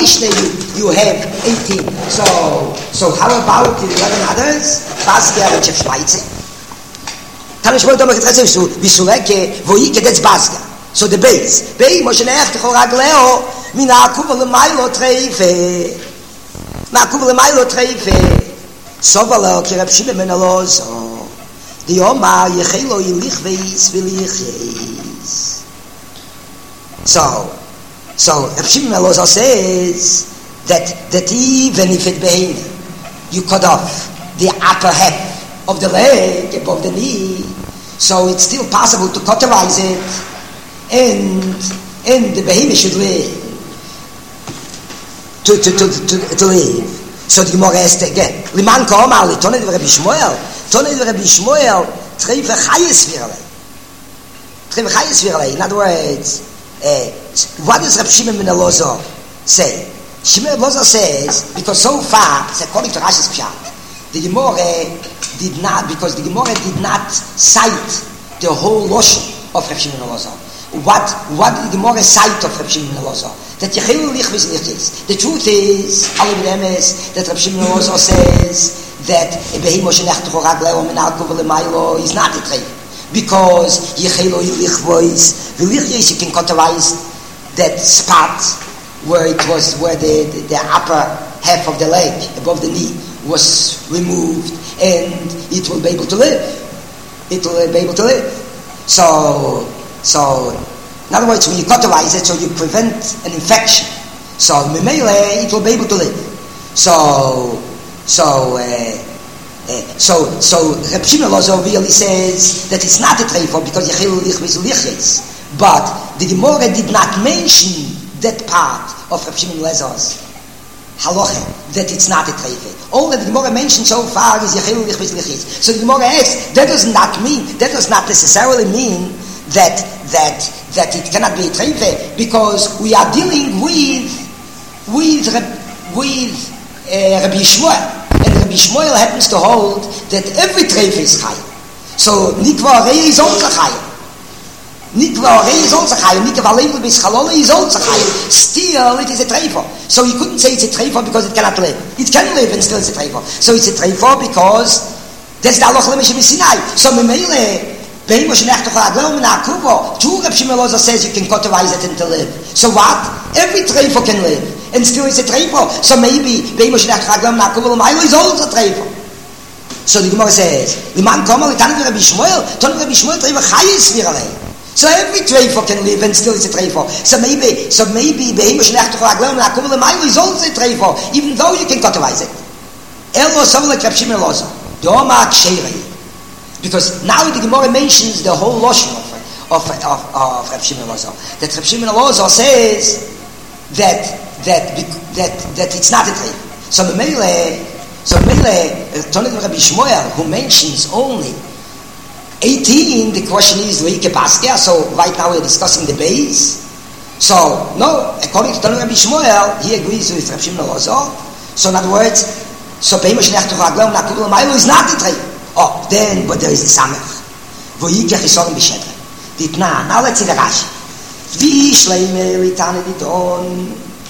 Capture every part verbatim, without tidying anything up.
Mishnah you, you have eighteen. So so how about the eleven others? Baskia and Chef Schweitzer. Kann ich wohl doch mal getressen, so wie so lecke, wo ich jetzt Baskia. So the base. Bei Moshe Necht Choragleo, mina kuvel mailo treife. Na kuvel mailo treife. So valo kirab shime menalozo. Die Oma yechelo yilich veis vilichis. So So Reb Shimon Elazar says that that even if it be you cut off the upper half of the leg above the knee, so it's still possible to cauterize it, and and the behemoth should live to to to to, to live. So the Gemara asked again, Liman Koma Litoned Rabbi Shmuel, Toned Rabbi Shmuel, Treif Chayes Virale, Treif Chayes Virale. In other words, uh, what does Reb Shimon ben Elazar say? Shimon ben Elazar says, because so far, according to Rashi's Pshat, the Gemara did not, because the Gemara did not cite the whole Loshen of Reb Shimon ben Elazar. What what did the Gemara cite of Reb Shimon ben Elazar? That Yechelu lich v'zlichis. The truth is, all of them is that Reb Shimon ben Elazar says that a behemo shenech t'chorag le'o menal kuvel le'maylo is not a treif. Because Yechelo Yilich voice, the Lichis you can cauterize that spot where it was, where the, the, the upper half of the leg above the knee was removed, and it will be able to live. It will be able to live. So, so in other words, when you cauterize it, so you prevent an infection. So Mimele, it will be able to live. So, so. Uh, Uh, so, so Reb Shimon Elazar really says that it's not a treifah because Yechelu lich v'zlichis. But the Gemara did not mention that part of Reb Shimon Elazar's halacha that it's not a treifah. All that the Gemara mentioned so far is Yechelu lich v'zlichis. So the Gemara asks, that does not mean, that does not necessarily mean that that that it cannot be a treifah, because we are dealing with with with uh, Rabbi Shmuel. And Rabbi Shmuel happens to hold that every treif is chayim. So nikva arei is also chayim. Nikva arei is also chayim. Nikva aleinu b'schalole is also chayim. Still, it is a treifah. So you couldn't say it's a treifah because it cannot live. It can live and still it's a treifah. So it's a treifah because that's the halacha l'meshem Sinai. So memele beimo shenech tochad leo min ha'kuvo. Two Reb Shimon Elazar says you can cauterize it and to live. So what? Every treifah can live. And still it's a treifah. So maybe beimo shenech tochad leo min ha'kuvo l'maylo is also a treifah. So the Gemara says, Liman Koma Litanah Rabbi Shmuel, Tanah Rabbi Shmuel treifah chayes viralei. So every treifah can live and still it's a treifah. So maybe, so maybe beimo shenech tochad leo min ha'kuvo l'maylo is also a treifah, even though you can cauterize it. Elo sovelek Reb Shimon Elazar. Doma ksheirei. Because now the Gemara mentions the whole lotion of of of, of Reb Shimon Elazar. That Reb Shimon Elazar says that that that that it's not a treif. So Mele, so Mele, Toned Rabbi Shmuel, who mentions only eighteen. The question is Leike Baskia. So right now we're discussing the base. So no, according to Toned Rabbi Shmuel, he agrees with Reb Shimon Elazar. So in other words, so Beimo Shenech Tochad Leo Min Ha'kuvo l'maylo is not a treif. Oh, then, but there is a samach. Voyikach Yisorim b'shedre. Ditna. Now let's see the Rashi. Vi shleime litane diton.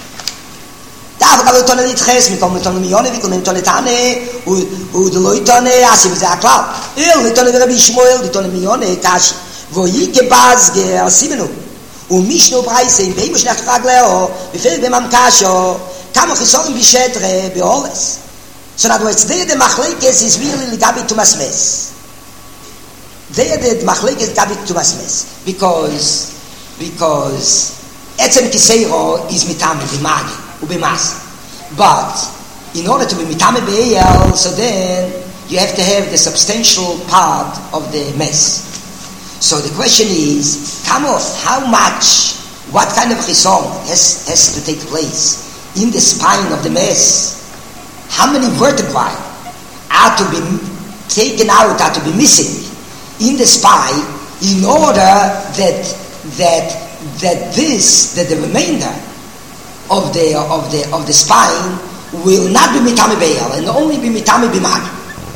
Dav gav litane ditches, mikom litane miyone, vikom litane tane, u de loitane, asi v'zeh aklal. Il litane v'Rabbi Shmuel, litane miyone, kashi. Voyike bazge, asimenu. U mishnu breise, beimo shenech tochad leo, b'ferik b'mam kasho, kamo chisorim b'shedre, be'oles. So in other words, there the machlekes is really ligabi tumas mes. There the machlekes ligabi tumas mes. Because, because etzem kiseiro is mitame b'magi, u'b'mas. But, in order to be mitame b'eyel, so then you have to have the substantial part of the mes. So the question is, kamo, how much, what kind of chisom has, has to take place in the spine of the mes? How many vertebrae are to be taken out, are to be missing in the spine, in order that that that this, that the remainder of the of the of the spine will not be mitame be'el and only be mitame b'magi,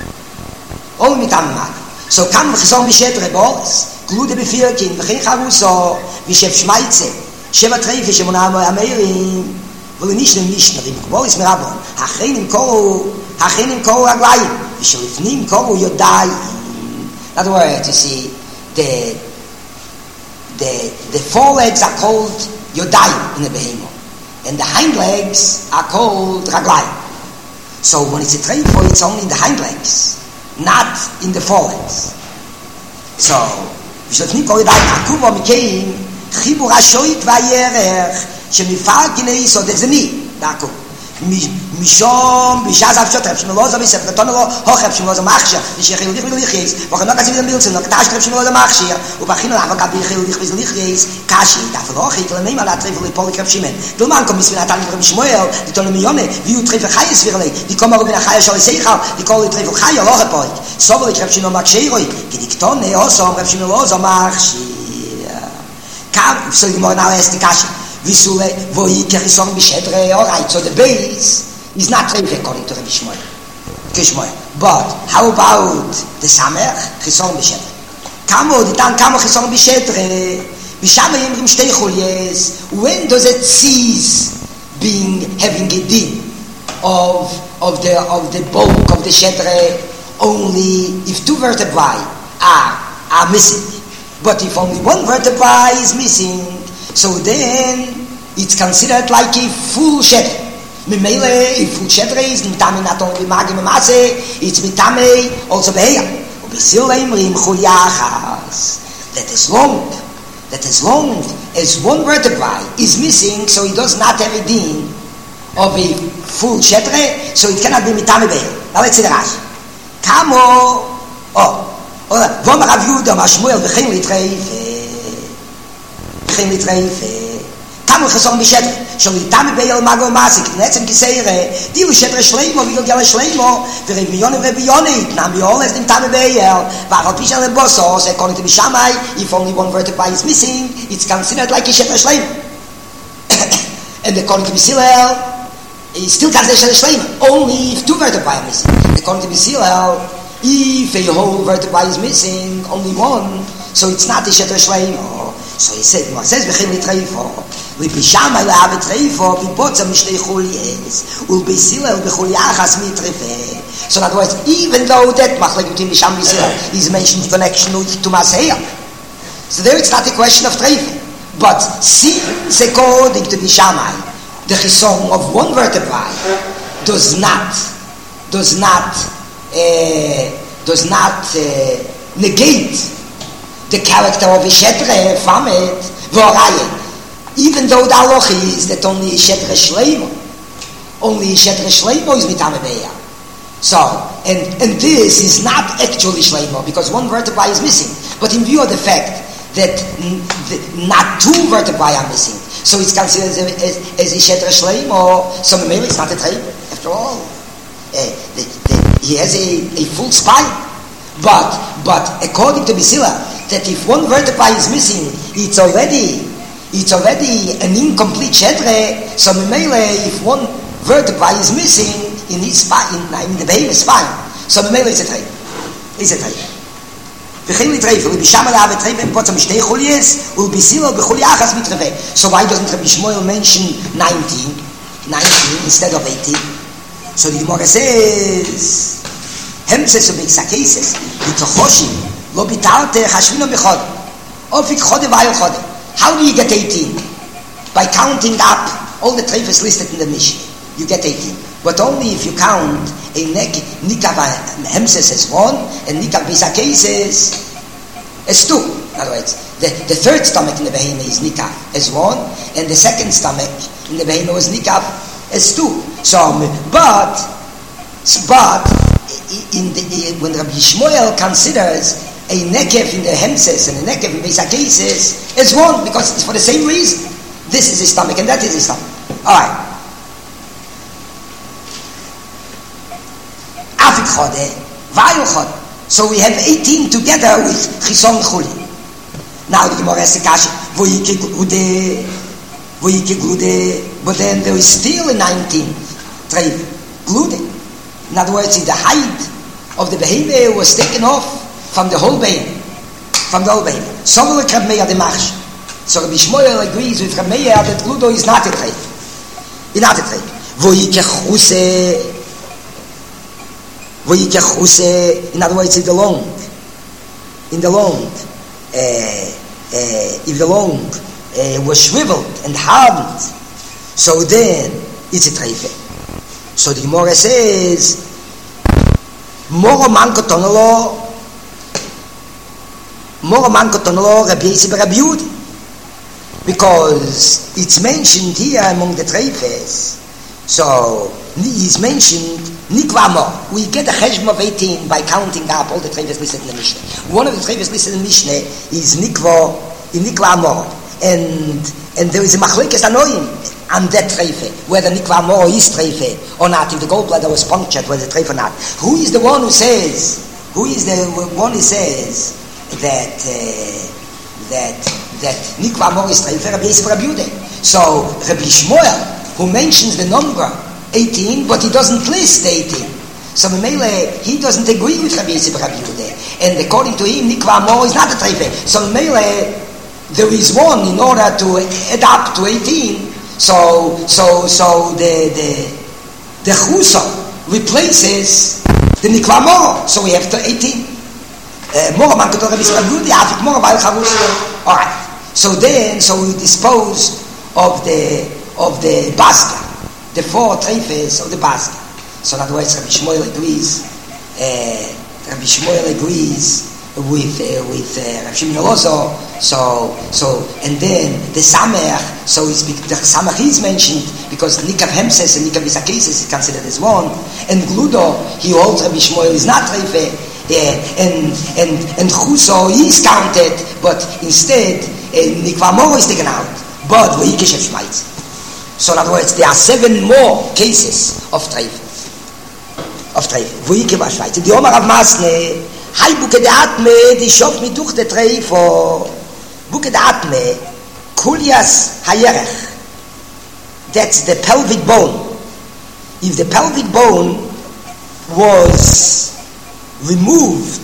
only mitame b'magi. So kam v'chizon b'shedre b'oles, glude b'firkin, v'chein charuso, v'shev shmaitze, sheva treife, shemona ameirim. weil nicht nur nicht nur im Kol ist mir aber hachen im Kol hachen im Kol aglai ich soll nicht Kol yodai that word to see the the the forelegs are called yodai in the behemoth and the hind legs are called raglai. So when it's a treifo, it's only in the hind legs, not in the forelegs. So we should not call it like Akuva Mikein Chibur HaShoit VaYerech Shemifar Ginei So there's a me Daku Mishom Bishaz Avshot Reb Shmuel Oza Bisef Ketonelo Hoch Reb Shmuel Oza Machshir Vishech Yehulich V'Lichis Vochanok Azim Yidam Biltzen Nok Tash Reb Shmuel Oza Machshir Ubachino Lavak Abi Yehulich V'Lichis Kashi Dafel Hochit Leneim Ala Trefel Lipolik Reb Shimon Vilman Kom Misvin Atali Reb Shmuel Ditonu Miyone Viu Trefel Chayes Virlei Dikom Arubin HaChayes Shali Seichal Dikol Trefel Chayel Loche Poik Sovelik Reb Shimon Makshiroi Gediktone Osom Reb Shmuel Oza Machshir Kam So you more now ask the Kashi Visule Voi Kerison Bishedre alright so the base is not treif according to Rabbi Shmuel. Kishmoel. But how about the Samer? Chison b'shetre. Kamo, the time kamo chison b'shetre. B'shama yimrim shtei chulies. When does it cease being having a din of of the of the bulk of the shetre? Only if two vertebrae are are missing. But if only one vertebrae is missing, so then it's considered like a full shetre. Memele, if full shetre is mitame not only magi memase, it's mitame also beheya. Ubesil imrim chuliyachas. That is long, that as long as one vertebrae is missing, so it does not have a din of a full shetre, so it cannot be mitame beheya. Now let's see the Rashi. Kamo, oh, oh, Vom Rav Yehuda Mashmuel v'chein litreife, v'chein litreife. Kamo chesong b'shetre. Sholitame be'el mago masik netzem kiseire dilu shetre shleimo vigel gel shleimo ve'rev miyone ve'biyone nam yol es dim tame be'el v'achal pishal bosos according to Bishamai if only one vertebrae is missing it's considered like a shetre shleimo and according to Bisilel it's still considered shetre shleimo only if two vertebrae are missing according to Bisilel if a whole vertebrae is missing only one so it's not a shetre shleimo so he said what says b'chim litreifo ובשמה להב טרייפו בבוצה משתי חולייס ובסילה ובחולייחס מתרפה so in other words even though that מחלק between Bisham and Bisila is mentioned in connection with Tumas Heya so there it's not a question of treifa but since according to Bishamai the chison of one vertebrae does not does not uh, does not uh, negate the character of a shetre from it v'orayet even though the halacha is that only shetre shleimo, only shetre shleimo is mitame beya. So, and and this is not actually shleimo because one vertebrae is missing. But in view of the fact that n- the, not two vertebrae are missing, so it's considered as as, as a shetre shleimo. So maybe it's not a treif after all. Uh, the, the, he has a, a full spine, but but according to Bisila, that if one vertebrae is missing, it's already. It's already an incomplete shetre, so memele, if one vertebrae is missing in his spine, in, in the behemoth's spine, so memele is a treif. Is a treif. V'chein litreif, u'bishama le'ave treif en potzam shtei chulies, u'bisilo b'chuliachas mitrefe. So why doesn't Rabbi Shmuel mention nineteen, nineteen instead of eighteen? So the Gemara says, hemses u'b'iksakeses, b'tochoshim, lo b'tarte chashvino b'chod, ofik chode v'ayol chode. How do you get eighteen? By counting up all the treifas listed in the Mishnah. You get eighteen. But only if you count a nikav hemses as one and nikav bisakeses as two. In other words, the, the third stomach in the behemoth is nikav as one and the second stomach in the behemoth was nikav as two. So, but, but in the, when Rabbi Shmuel considers a nekev in the hemses and a nekev in bisakeses is one because it's for the same reason. This is his stomach and that is his stomach. Alright. Afik chode, vayul chode. So we have eighteen together with chison chuli. Now the Gemara has the kasha, voyike glude, voyike glude, but then there is still a nineteen treif glude. In other words, the height of the behemoth was taken off from the whole bein, from the whole bein. So will Reb Meir the Machsh. So Rabbi Shmuel agrees with Reb Meir that gludo is not a treif. in other treif. Wo ich chuse, wo ich chuse, in other words, in the long, in the long, uh, uh, if the long uh, was shriveled and hardened, so then it's a treif. So the Gemara says, Moro man kotonolo, Moro man kotonolo, Rabbi Yossi Rabbi Yehudi. Because it's mentioned here among the treifes. So it's mentioned Nikvamo. We get a cheshbon of eighteen by counting up all the treifes listed in the Mishnah. One of the treifes listed in the Mishnah is Nikvo, in Nikvamo. And and there is a machlekes anoim on that treife, whether Nikvamo is treife or not, if the gallbladder was punctured, whether treife or not. Who is the one who says, who is the one who says that, uh, that, that Nikva Amor is Treifer, Rabbi Yossi Rabbi Yehudi. So Rabbi Shmuel, who mentions the number eighteen, but he doesn't list eighteen. So Mele, he doesn't agree with Rabbi Yossi Rabbi Yehudi. And according to him, Nikva Amor is not a Treifer. So Mele, there is one in order to add up to eighteen. So so so the the the Chusa replaces the Nikva Amor. So we have to eighteen. More man could Rabbi Yossi Rabbi Yehudi, Afik more by Charusa. All right. So then, so we dispose of the of the basket, the four treifes of the basket. So in other words, Rabbi Shmuel agrees. Uh, Rabbi Shmuel agrees with uh, with uh, Rabbi Shimon Elazar. So so and then the Samech. So it's, the Samech is mentioned because Nikav Hemses and Nikav Isakeses is considered as one. And Gludo, he holds Rabbi Shmuel is not treife. Yeah, and and and Chuso is counted, but instead Nikva Amor is taken out. But Vayikeshev Shmaitz. So in other words, there are seven more cases of treif. Of treif. Vayikeshev Shmaitz. The Omar of Masne, Hai Buke de Atme, die Shop mit durch the treif, or Buke de Atme, Kulias Hayerech. That's the pelvic bone. If the pelvic bone was removed,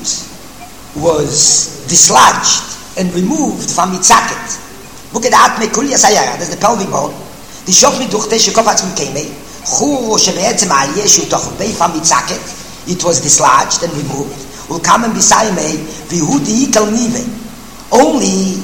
was dislodged and removed from its socket. Buket atme kulya sayara, that's the pelvic bone. The shof mit durch teshe kopatz mit kemei. Chur shebeetzem al yeshu toch bei from its socket. It was dislodged and removed. Ul kamen bisaymei vihu diikal nive. Only,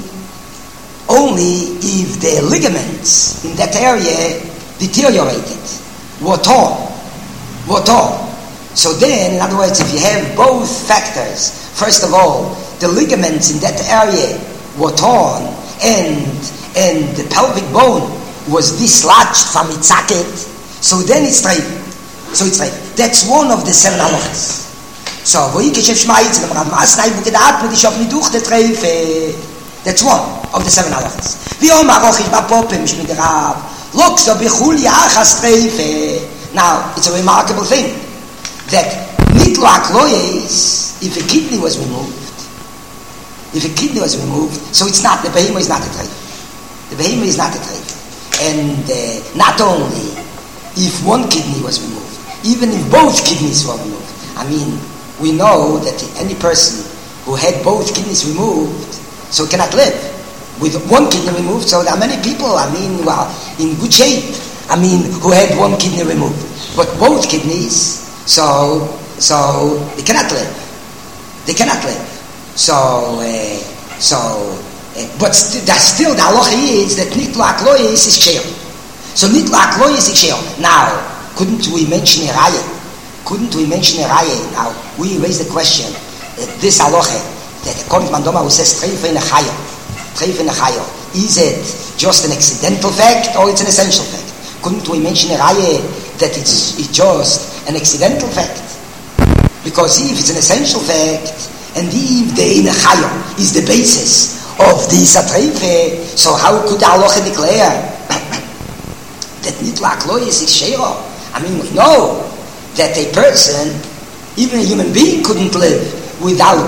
only if the ligaments in that area deteriorated, were torn, were torn. So then, in other words, if you have both factors, first of all, the ligaments in that area were torn and and the pelvic bone was dislodged from its socket, so then it's treif. So it's treif. That's one of the seven halachas. So, Vayikeshev Shmaitz, and Rav Masnai Bukedat, with the shop niduch the treif, that's one of the seven halachas. V'yom arochish ba'popim shmid Rav, lokso b'chul yachas treif. Now, it's a remarkable thing that nitlak loyes, if a kidney was removed, if a kidney was removed, so it's not, the behemoth is not a treif. The behemoth is not a treif. And uh, not only if one kidney was removed, even if both kidneys were removed. I mean, we know that any person who had both kidneys removed, so cannot live. With one kidney removed, so there are many people, I mean, well, in good shape, I mean, who had one kidney removed. But both kidneys, so so they cannot live. They cannot live. So uh, so, uh, but st- that still the halacha is that nitlak loyes is ksher. So nitlak loyes is ksher. Now, couldn't we mention a raya? Couldn't we mention a raya? Now we raise the question that this halacha that according to Mandoma who says treif in a chaya, treif in a chaya, is it just an accidental fact or it's an essential fact? Couldn't we mention a raya that it's, it's just an accidental fact? Because if it's an essential fact, and if the Ein Chaya is the basis of the Satreife, so how could the halacha declare that nitlak loyes is sheira? I mean, we know that a person, even a human being, couldn't live without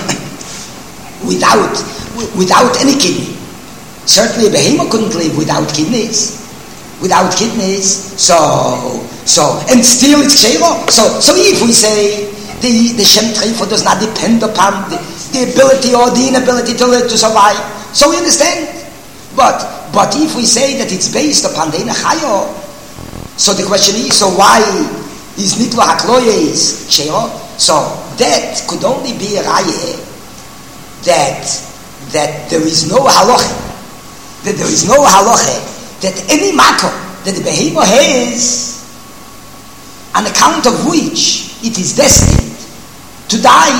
without without any kidney. Certainly, a behemoth couldn't live without kidneys. Without kidneys, so so and still it's sheira. So so if we say the the shem treifa does not depend upon the, the ability or the inability to live, to survive, so we understand. But but if we say that it's based upon the Ein Chaya, So the question is, so why is Niklo Hakloyes Sheo? So that could only be a raya that that there is no halacha, that there is no halacha, that any makom that the behemoth has, on account of which it is destined to die,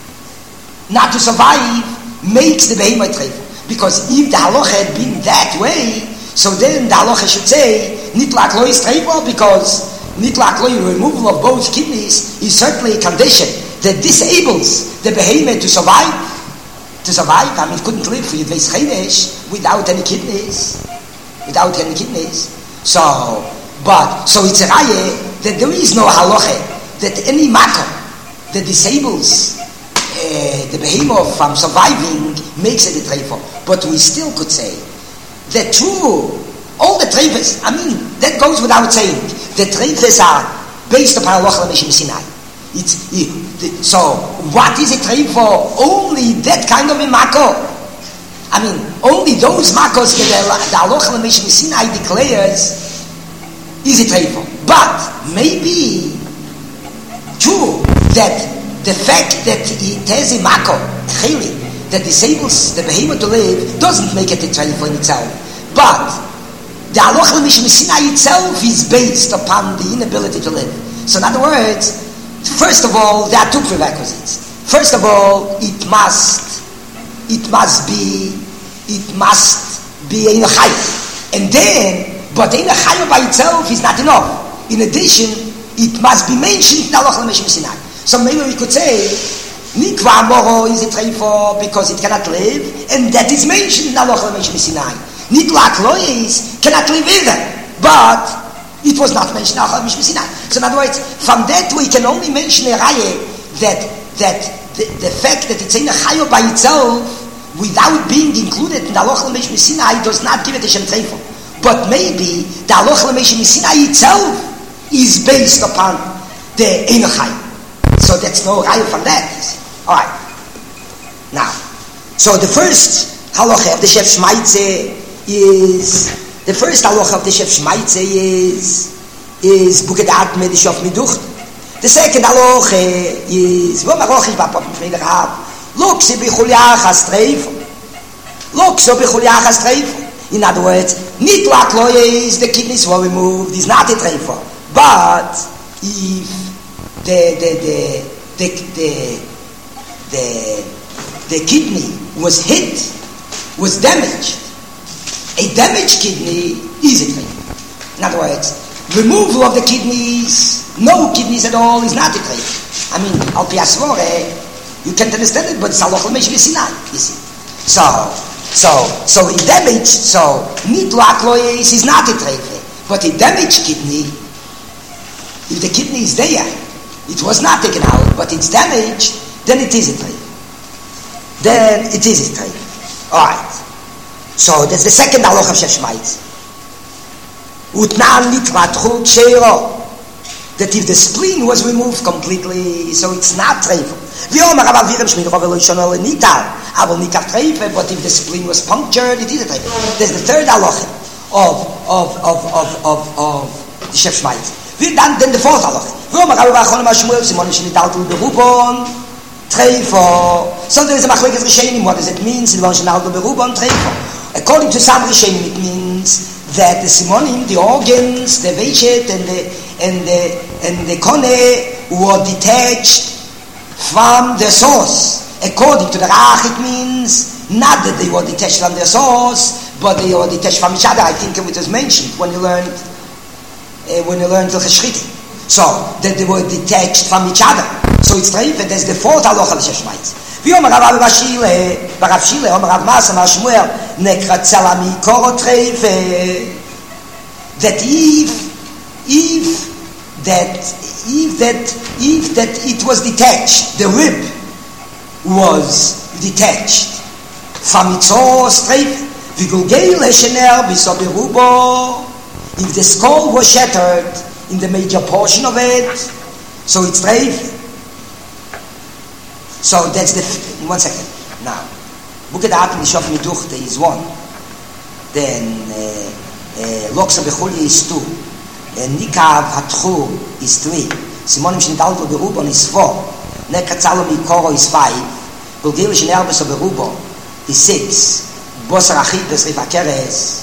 not to survive, makes the behemoth treif. Because if the halacha had been that way, so then the halacha should say Nitla Hakloyes treif, because Nitla Hakloyes, removal of both kidneys, is certainly a condition that disables the behemoth to survive. To survive, I mean, it couldn't live for Yudveis Chedesh without any kidneys. Without any kidneys. So, but, so it's a raya that there is no halacha that any makom that disables uh, the behemoth from surviving makes it a treifah. But we still could say that true, all the treifahs, I mean, that goes without saying, the treifahs are based upon halacha l'meshim Sinai. It's, it, so, what is a treifah? Only that kind of a mako. I mean, only those makos that the halacha l'meshim Sinai declares is a treifah. But maybe true that the fact that it has a mako, chili, that disables the behemoth to live, doesn't make it a treifah in itself. But the halacha l'meshim Sinai itself is based upon the inability to live. So in other words, first of all, there are two prerequisites. First of all, it must, it must be, it must be ein chayv. And then, but ein chayv by itself is not enough. In addition, it must be mentioned in halacha l'meshim Sinai. So maybe we could say, Nikva Moro is a treifah because it cannot live, and that is mentioned in halacha l'meshim Sinai. Nikva Hakloyes cannot live either, but it was not mentioned in halacha l'meshim Sinai. So in other words, from that we can only mention a raya that that the, the fact that it's in a chayo by itself, without being included in the halacha l'meshim Sinai, does not give it a shem treifah. But maybe the halacha l'meshim Sinai itself is based upon the ein chayo. So that's no raya from that. All right. Now, so the first halacha of the Shef Shmaitze is the first halacha of the Shef Shmaitze is is bukedat med shof miducht. The second halacha is wo maroch is ba pop mit der hab. Look se bichuliach astreif. Look so bichuliach astreif. In other words, Nitla Hakloyes, the kidneys were removed, is not a treifa. But if the the the the the the, the kidney was hit, was damaged, a damaged kidney is a treifa. In other words, removal of the kidneys, no kidneys at all, is not a treifa. I mean, al pi asvore, you can't understand it, but it's halacha l'meshim Sinai, you see. So, so, so a damaged, so Nitla Hakloyes is not a treifa, but a damaged kidney, if the kidney is there, it was not taken out, but it's damaged, then it is a treifa. Then it is a treifa. All right. So that's the second halacha of Shef Shmaitze. Utnan nitratchu kshero, that if the spleen was removed completely, so it's not treifa. V'yomer Rav Aviram shmidro v'lo yishano l'nitar, aval nikar treifa, but if the spleen was punctured, it is a treifa. There's the third halacha of of of of of of the Shef Shmaitze. Then then the fourth halacha. V'yomer Rav Achon Mashmuel Simon shnitaltu berubon treifa. So there is a machlekes rishonim. What does it mean? Simon shnitaltu berubon treifa. According to some rishonim, it means that the simonim, the organs, the veichet and the and the and the kone were detached from the source. According to the Rach, it means not that they were detached from their source, but they were detached from each other. I think it was mentioned when you learned uh, when you learned the Cheshchiti. So that they were detached from each other. So it's treifa. That's the fourth halacha of Shef Shmaitze. ויאמר רב רש"י ברב שילה אומר רב מאסה מר שמואל נקרצה מקורו תreifa, that if if that if that if that it was detached, the rib was detached from its source treifa, v'gulgei leshener b'soberubo, if the skull was shattered in the major portion of it, so it's treifa. So that's the f- one second. Now, bukedat in the shof miduchte is one. Then loksa bechuli is two. Nikav Hatchu is three. Simonim Shnidalto Berubon is four. Nekatzalo Mikoro is five. Bulgil Shnerbes of Berubo is six. Bosar Achibes Rivakeres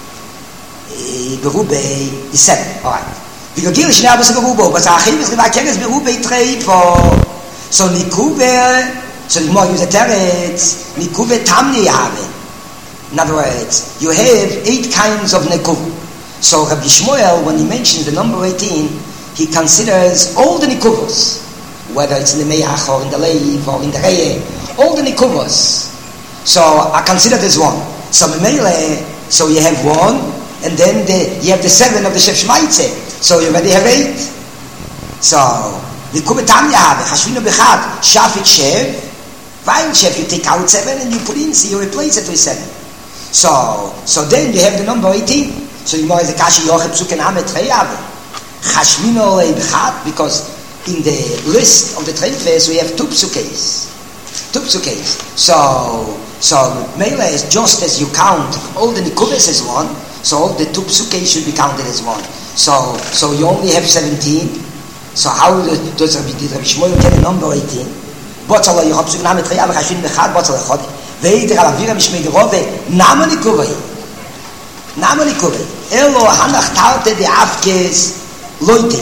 Berube is seven. Alright. Bulgil Shnerbes of Berubo, Bosar Achibes Rivakeres Berube three four. So Nikuve, so the more use the teretz, Nikuve Tamni have. In other words, you have eight kinds of Nikuv. So Rabbi Shmuel, when he mentions the number eighteen, he considers all the Nikuvos, whether it's in the Meach or in the Leiv or in the Reye, all the Nikuvos. So I consider this one. So Memele, so you have one, and then the, you have the seven of the Shef Shmaitze. So you already have eight. So Nikuv Tam Yahave, Hashvino Bechad, Shafit Shev, Vail Shev, you take out seven and you put in, so you replace it with seven. So, so then you have the number eighteen. So you know the Kashi Yocheb Psuken Amet Treyav. Chashmino Leibchat, because in the list of the Treifes we have two psukes. Two psukes. So, so Mele is just as you count all the Nikuves as one, so all the two psukes should be counted as one. So, so you only have seventeen. So how does Rabbi Shmuel get the number eighteen? Botzala Yocheb Psuken Amet Treyav, Chashmin Bechad, Botzala Chod. Veider Alavira Mishmei Gerove, Nama Nikuvei. Nama Nikuvei. Elo hanach tarte de afkes loite.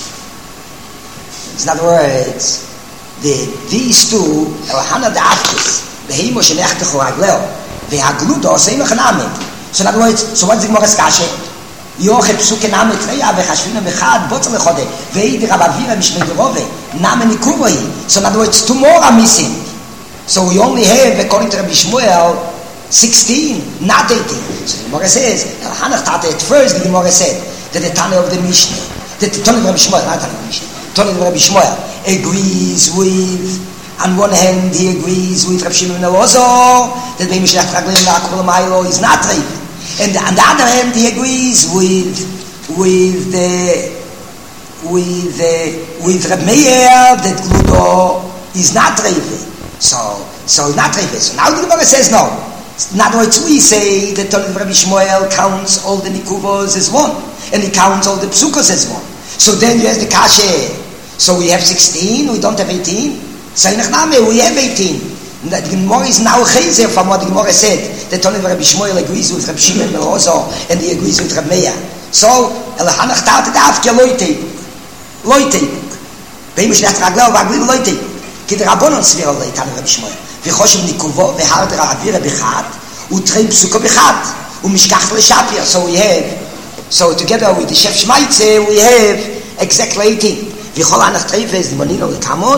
In other words, the these two elo hanach de afkes behimo shelechte choragleo vehagludo seimach namet. So in other words, so what's the Gemara's kashe? Yocheb psuke namet reya vechashvina bechad botzer lechode veider alavira mishmei gerove namen nikuvoi. So in other words, two more are missing. So we only have, according to Rabbi Shmuel, sixteen, not eighteen. So the Gemara says, Hanach Tate, at first the Gemara said that the Tana of the Mishnah, that the Tana of Rabbi Shmuel, not Tana of the Mishnah, Tana of Rabbi Shmuel agrees with, on one hand he agrees with Rabbi Shimon Elazar, that the Mishnah is not right. And on the other hand he agrees with, with the, with the, with Rabbi Meir, that Gludo is not right. So, so not right. So now the Gemara says no. In other words, we say that Rabbi Shmuel counts all the Nikuvos as one, and he counts all the Psukos as one. So then you have the Kashe. So we have sixteen, we don't have eighteen. So in Achname, we have eighteen. And the Gemara is now Chazer from what the Gemara said, that Rabbi Shmuel agrees with Rabbi Shimon Elazar, and he agrees with Rabbi Meir. So, Elachanach Tate Dafke Loite. Loite. Beimish Nacht Ragleo Vaglim Loite. Ki the Rabbonon Svir Loite, Rabbi Shmuel. וחושב ניקובו והרדר האוויר בחד ותראים פסוקו בחד ומשכח לשפיר. So we have, so together with the Shef Shmaitze we have exactly eighteen. וכל הנח טרייפס דמונינו לקמון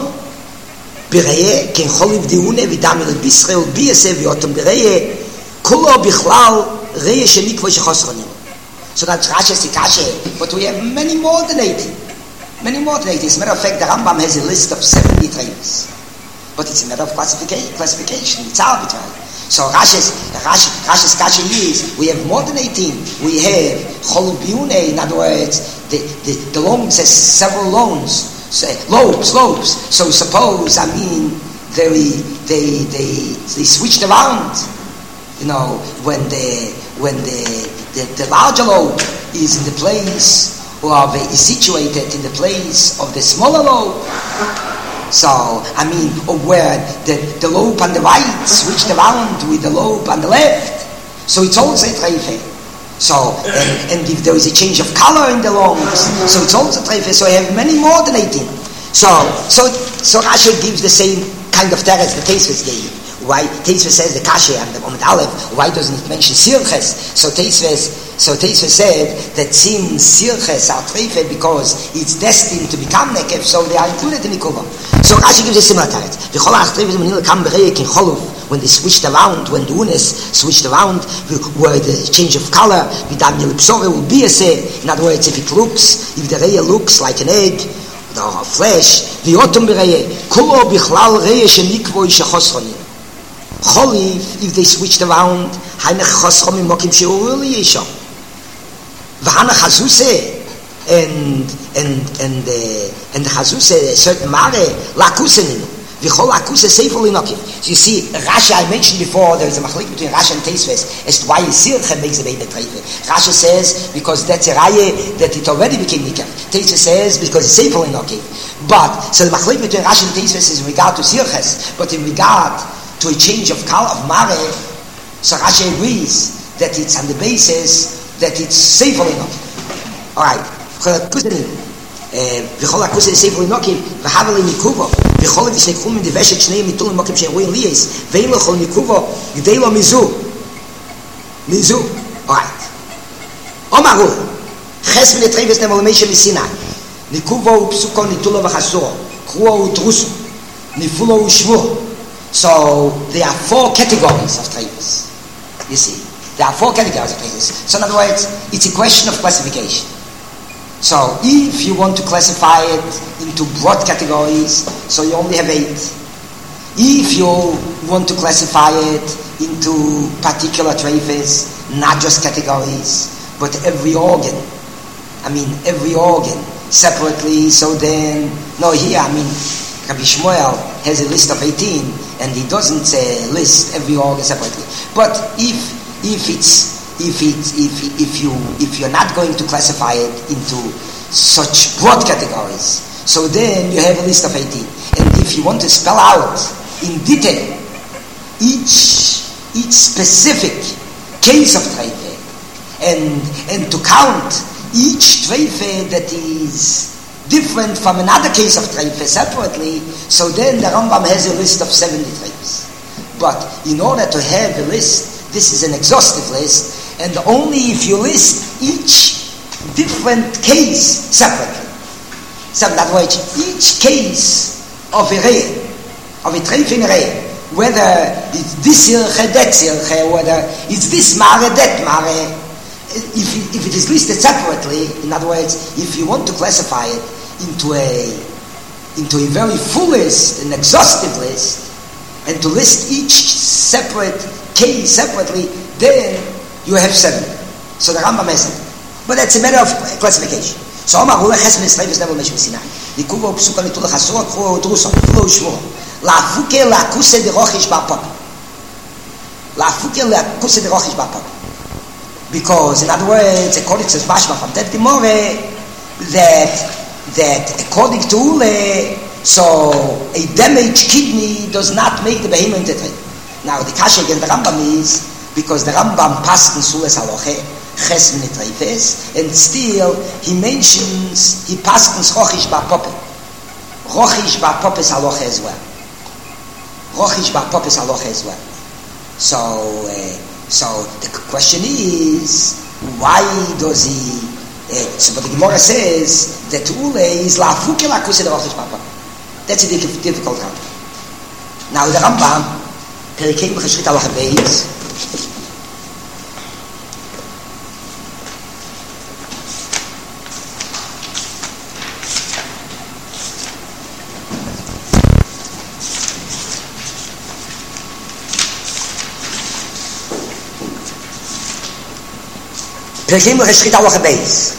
בראה כן חוליב דיונה ודם אל בישראל ביסה ואותם בראה כולו בכלל ראה שניקבו שחוסרונים. So that's Rashi Sikashe, but we have many more than eighty. Many more than eighty. As a matter of fact, the Rambam has a list of seventy tribes. But it's a matter of classification, classification. It's arbitrary. So Rashi's, Rashi, Rashi's Kashe is, we have more than eighteen. We have Cholubiune, in other words, the, the, the loans has several loans, say, lobes, lobes. So suppose, I mean, they, they, they, they switched around. You know, when the, when the, the, the larger lobe is in the place, or is situated in the place of the smaller lobe. So, I mean, or where the, the lobe on the right switched around with the lobe on the left. So it's also treife. So, and, and if there is a change of color in the lungs, so it's also treife. So I have many more than eighteen. So, so, so Rashi gives the same kind of teretz the Tosfos gave. Why Tosfos says the kashe and the Omid Aleph? Why doesn't it mention sirches? So Tosfos, so Tosfos said that since sirches are treife because it's destined to become nekev, so they are included in Nikuvah. So Rashi gives a similar teretz. When they switched around, when the unes switched around, where the change of color, will be a say. In other words, if it looks, if the reya looks like an egg, or flesh, the autumn bereye, kulo bichlal reya shenikvo ishachosronim. Choliv, if they switched around, hainach chosronim mokim sheuruli yesha. V'hana chazuse, and and and the and the chazuse a certain mare lakusenin V'chol akuse sefer linokim. So you see, Rashi, I mentioned before, there is a machlik between Rashi and Tosfos as to why Sircha makes the baby treife. Rashi says, because that's a raya that it already became nikah. Tosfos says, because it's sefer linokim. But, so the machlik between Rashi and Tosfos is in regard to Sirches, but in regard to a change of kal, of mare, so Rashi agrees that it's on the basis that it's sefer linokim. Alright. וכל הכוס ספר לנוקים והבל ניקובו וכל ושנקחו מן דבשת שני מיתול מוקים שרואים ליאס ואין לכל ניקובו גדי לו מיזו מיזו אורייט אומר הוא חס מן התרבס נמלמי של מסיני ניקובו ופסוקו ניתולו וחסורו קרואו ודרוסו ניפולו ושבו. So there are four categories of treibus. You see, there are four categories of treibus. So in other words, it's a question of classification. So if you want to classify it into broad categories, so you only have eight. If you want to classify it into particular treifes, not just categories, but every organ, I mean every organ separately, so then, no, here, I mean, Rabbi Shmuel has a list of eighteen, and he doesn't uh, list every organ separately. But if if it's If it, if if you if you're not going to classify it into such broad categories, so then you have a list of eighteen. And if you want to spell out in detail each each specific case of treife, and and to count each treife that is different from another case of treife separately, so then the Rambam has a list of seventy treifes. But in order to have a list, this is an exhaustive list. And only if you list each different case separately. So in other words, each case of a ray, of a treifin ray, whether it's this sirche, that sirche, whether it's this mare, that mare, if it, if it is listed separately, in other words, if you want to classify it into a into a very full list, an exhaustive list, and to list each separate case separately, then you have seven. So the Rambam has seven. But that's a matter of classification. So Omar Hula Ches Min Sreifes Nevel Mesh Sinai. Nikuvo Psuka Nitula Chasura Kruo Druso Kruo Shmuro. La'afuke la'akuse de Rochish Ba'pop. La'afuke la'akuse de Rochish Ba'pop. Because in other words, according to Mashma from that Gemara, that that according to Ule, so a damaged kidney does not make the behemoth tetra. Now the kasha against the Rambam is because the Rambam passed in Sulas Haloche, Ches Min Treifes, and still he mentions, he passed in Rochish Ba'Pope. Rochish Ba'Pope is Haloche as well. Rochish Ba'Pope is Haloche as well. So, uh, so the question is, why does he, uh, so but the Gemara says, that Ule is La'afuke La'akuse de Rochish Ba'Pope. That's a difficult one. Now the Rambam, Perikei B'Cheshrit Haloche Beis, Perkim Reshchit Halacha Beis.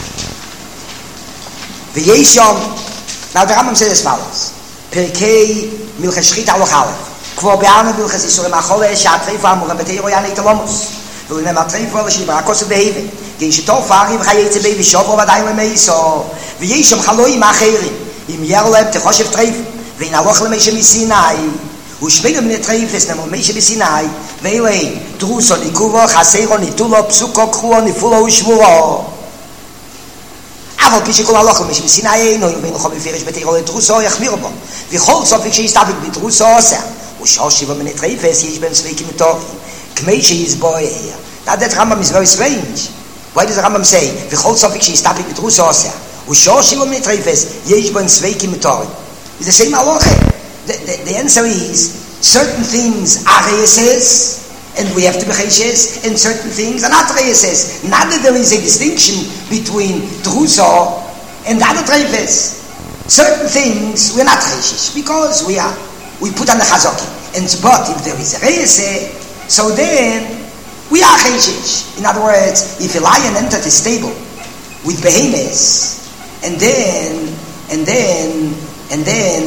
V'yesh yom. Now the Rambam says as follows: Perkei Milchashchit Halacha Aleph. Kvo be'arnu Milchas Yisurim Achole She'atreifa Amurim B'teiro Yanei Talomus. V'unem Atreifa L'Shibrakos V'Heivim. Gen Shitov Fari V'Chayetze Bei V'Shovo V'Adai L'Meiso. V'yesh yom Chaloim Acherim. Im Yerleb Techoshev Treif. V'in Aloch L'Meishe Misinai. ושמינו מן הטרייפס נמלמי שבסיני ואילי דרוסו ניקובו חסרו ניתולו פסוקו קחו ניפולו ושמורו אבל פי שכל הלוך למי שבסיני אינו יבין לכו מפרש בתירו לדרוסו יחמיר בו וכל סופק שיסתפק בדרוסו עושה ושושי בו מן הטרייפס יש בהם ספקים טובים כמי שיסבו אהיה. Now that Rambam is very strange. Why does the Rambam say וכל סופק שיסתפק בדרוסו עושה ושושי בו מן הטרייפס יש בהם ספקים טובים? It's the same halacha. The, the, the answer is, certain things are reyeses, and we have to be reyeses, and certain things are not reyeses. Not that there is a distinction between druso and other treifes. Certain things we're not reyeses, because we are, we put on the chazoki. And but if there is a reyese, so then we are reyeses. In other words, if a lion entered a stable with behemoths, and then, and then, and then,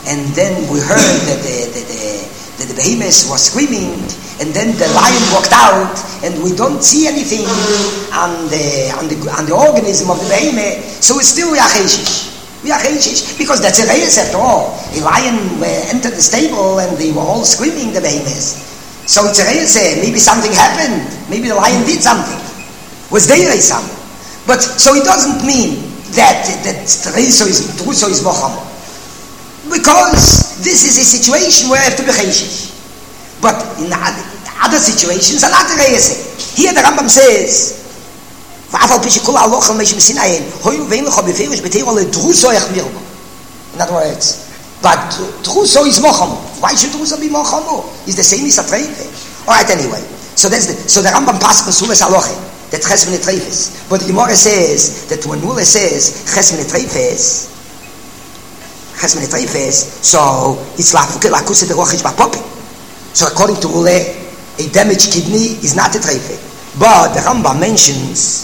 and then we heard that the, the, the, that the behemoth was screaming, and then the lion walked out, and we don't see anything on the, on the, on the organism of the behemoth, so it's still Yacheshish. Yacheshish, because that's a reyes after all. A lion uh, entered the stable, and they were all screaming, the behemoth. So it's a reyes, maybe something happened, maybe the lion did something. Was there something? But, so it doesn't mean that, that the reyes is, Druso is Mocham. Because this is a situation where I have to be Cheshish. But in other situations, a lot of reyes. Here the Rambam says, ואף פי שכל ההלוך על משם סיני, הויל ואין לך בפירוש בתירו לדרוסו יחמיר בו. In other words, but Druso is Mocham. Why should Druso be Mocham? It's the same as a Treife. Alright, anyway. So that's the, so the Rambam passes Sulas Aloche, that Ches Mene Treifes. But the Gemara says that when Mule says Ches Mene Treifes, Ches Mene Treifes, so it's Lafuke Lakuse de Rochish Bapopi. So according to Mule, a damaged kidney is not a Treife. But the Rambam mentions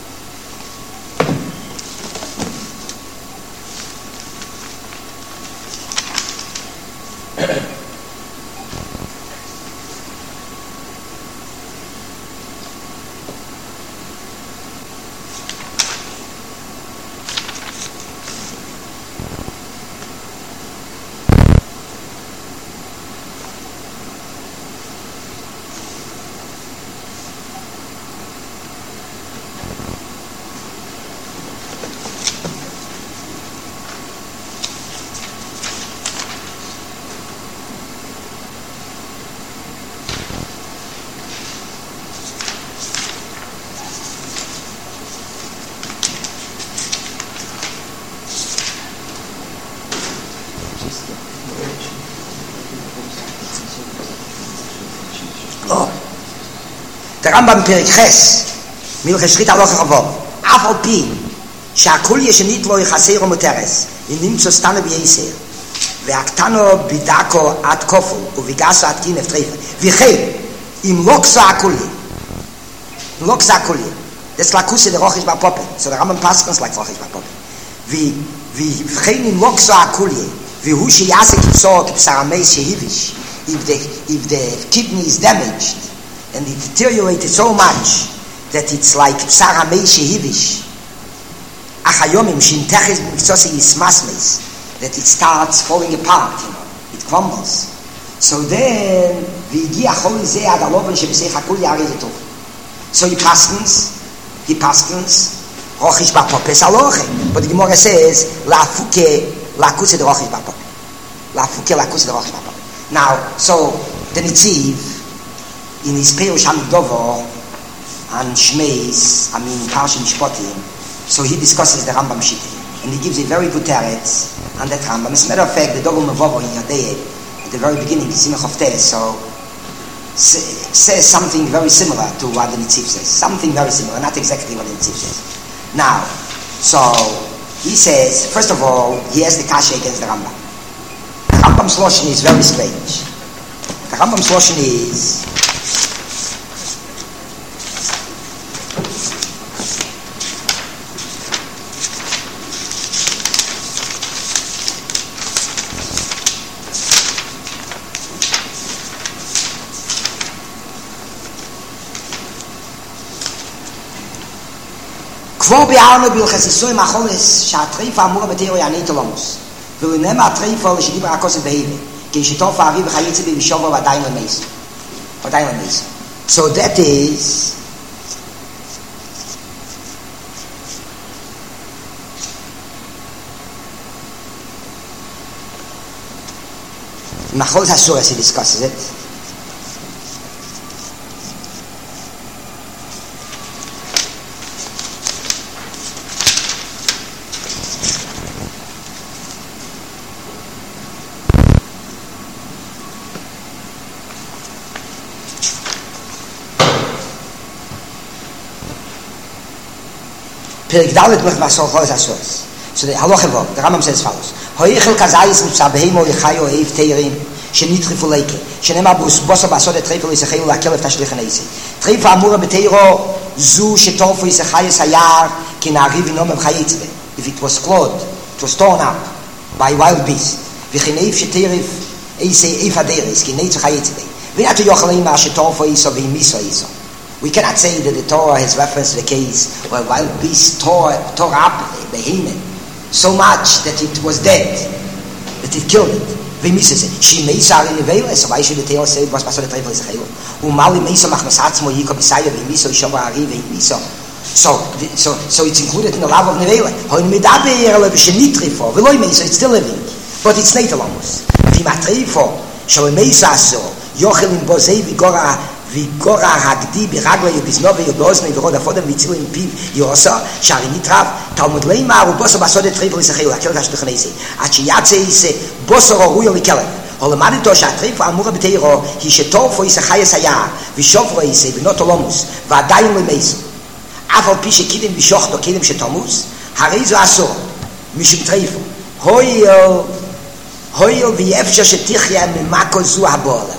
Rambam Perik Ches, Milche Schritt Aloch Chavo, Af al Pi, שהכל ישנית לו יחסר ומותרס, ונמצא סתנו בייסר, והקטנו בידקו עד כופו, וביגסו עד כינף טריפה, וכן, אם לא כסו הכולי, אם לא כסו הכולי, das Lakusse der Rochisch Bapoppe, so der Rambam passt uns like Rochisch Bapoppe, וכן אם לא כסו הכולי, והוא שיעשה כבשו כבשרמי שהיביש, if the, if the kidney is damaged, and it deteriorated so much that it's like Psara Meishi Hivish Achayomim Shinteches Mikzosi Ismasmes, that it starts falling apart, you know, it crumbles. So then Vigi Acholi Ze Adaloven Shebisei Hakul Yari Yetov. So he paskins, he paskins Rochish Bapoppe Saloche. But the Gemara says Lafuke Lakuse de Rochish Bapoppe. Lafuke Lakuse de Rochish Bapoppe. Now, so the Nitziv in his Peush Hamikdovo and Shmeis, I mean Parshim Shpotim, so he discusses the Rambam Shittim, and he gives a very good teretz on that Rambam. As a matter of fact, the Dogel Mevovo in Yadei, at the very beginning, Simech of Teh, so say, says something very similar to what the Nitziv says. Something very similar, not exactly what the Nitziv says. Now, so he says, first of all, he has the Kasha against the Rambam. The Rambam's Loshen is very strange. The Rambam's Loshen is כבר ביארנו בלחסיסוי מחולס שהטריפה אמורה בתיאור יענית אלומוס ולנמה הטריפה לשדיבר הכוסת בהיבה כי שטוף הארי וחייצה בי בשובו ועדיין למייס ועדיין למייס so that is מחולס אסור as he discusses it Perik Dalet mit Masol Chos Asos. So the Halacha Vov, the Rambam says as follows: Hoichel kazayis mitzabehimo yichayo eif teirim shenitchifu leike shenema boso basod etreifel yisachayu lakelef tashlichen eisi treifa amura beteiro zu shetofu yisachayis hayar kinariv inom em chayitzbe. If it was clawed, it was torn up by wild beast, וכנאיף שתרף איסי איפה דרס, כי נצח היצבי. ואין to יוכלים מה שטוב for איסו ואימיסו איסו. We cannot say that the Torah has referenced the case where wild beasts tore, tore up the behemoth so much that it was dead, that it killed it. ואימיסו זה. שהיא מייסה הרי נבלה, so why should the Torah say, בוס בסוד הטרפל איזה חיוב? ומלי מייסה מחמס עצמו ייקו בסייו ואימיסו ישוב הערי ואימיסו. So, so, so it's included in the love of Nevela. Hoin medaber le b'shenitrifo, v'loi meiso, it's still living, but it's not almost. V'imatrifo, shal meisa so, yochel in bozei v'gora v'gora hagdi b'ragla yubiznovi yubozne v'rod afodem v'tzilu in piv yosa, shari nitrav, talmud leima uboso basode trifo l'isacheu, akel kash t'chanese, at shiyatze ise boso roruyo l'kelem. ולמדתו שהטריף האמורה בתאירו היא שטורפו איסה חייס היה ושופרו איסה בנות עולמוס ועדיין למייסו אף על פי שקידם בשוחתו קידם שתומוס הרי זו אסור משום טריפו הויל הויל ויאפשר שתחיה ממקו זו הבועלה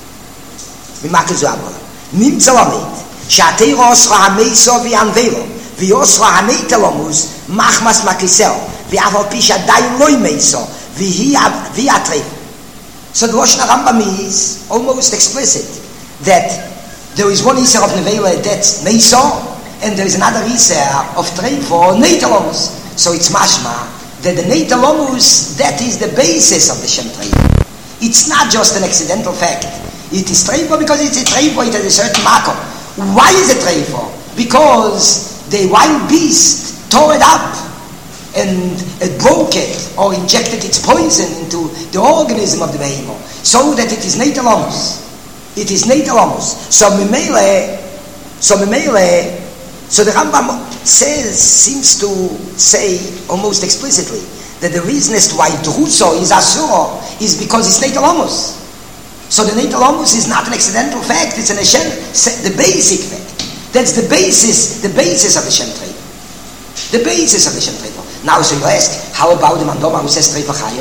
ממקו זו הבועלה נמצא למד שהתאירו אוסרו המייסו וינבלו ואוסרו הנטלומוס מחמס מקיסל ואף על פי שעדיין לא מייסו והיא הטריפו. So the Lashon Rambam is almost explicit that there is one Isser of Nevela that's Meiso, and there is another Isser of Treifo, Neitalomus. So it's mashma that the Neitalomus, that is the basis of the Shem Treifo. It's not just an accidental fact. It is Treifo because it's a Treifo, it has a certain makom. Why is it Treifo? Because the wild beast tore it up and it broke it or injected its poison into the organism of the behemoth so that it is neitalomus. It is neitalomus. So Mimele, so Mimele, so the Rambam says, seems to say almost explicitly that the reason as to why Druso is Asur is because it's neitalomus. So the neitalomus is not an accidental fact, it's an Hashem, the basic fact. That's the basis, the basis of the Shem Trade. The basis of the Shem Trade. Now, so you ask, how about the Mandoma who says Treifa Chayo?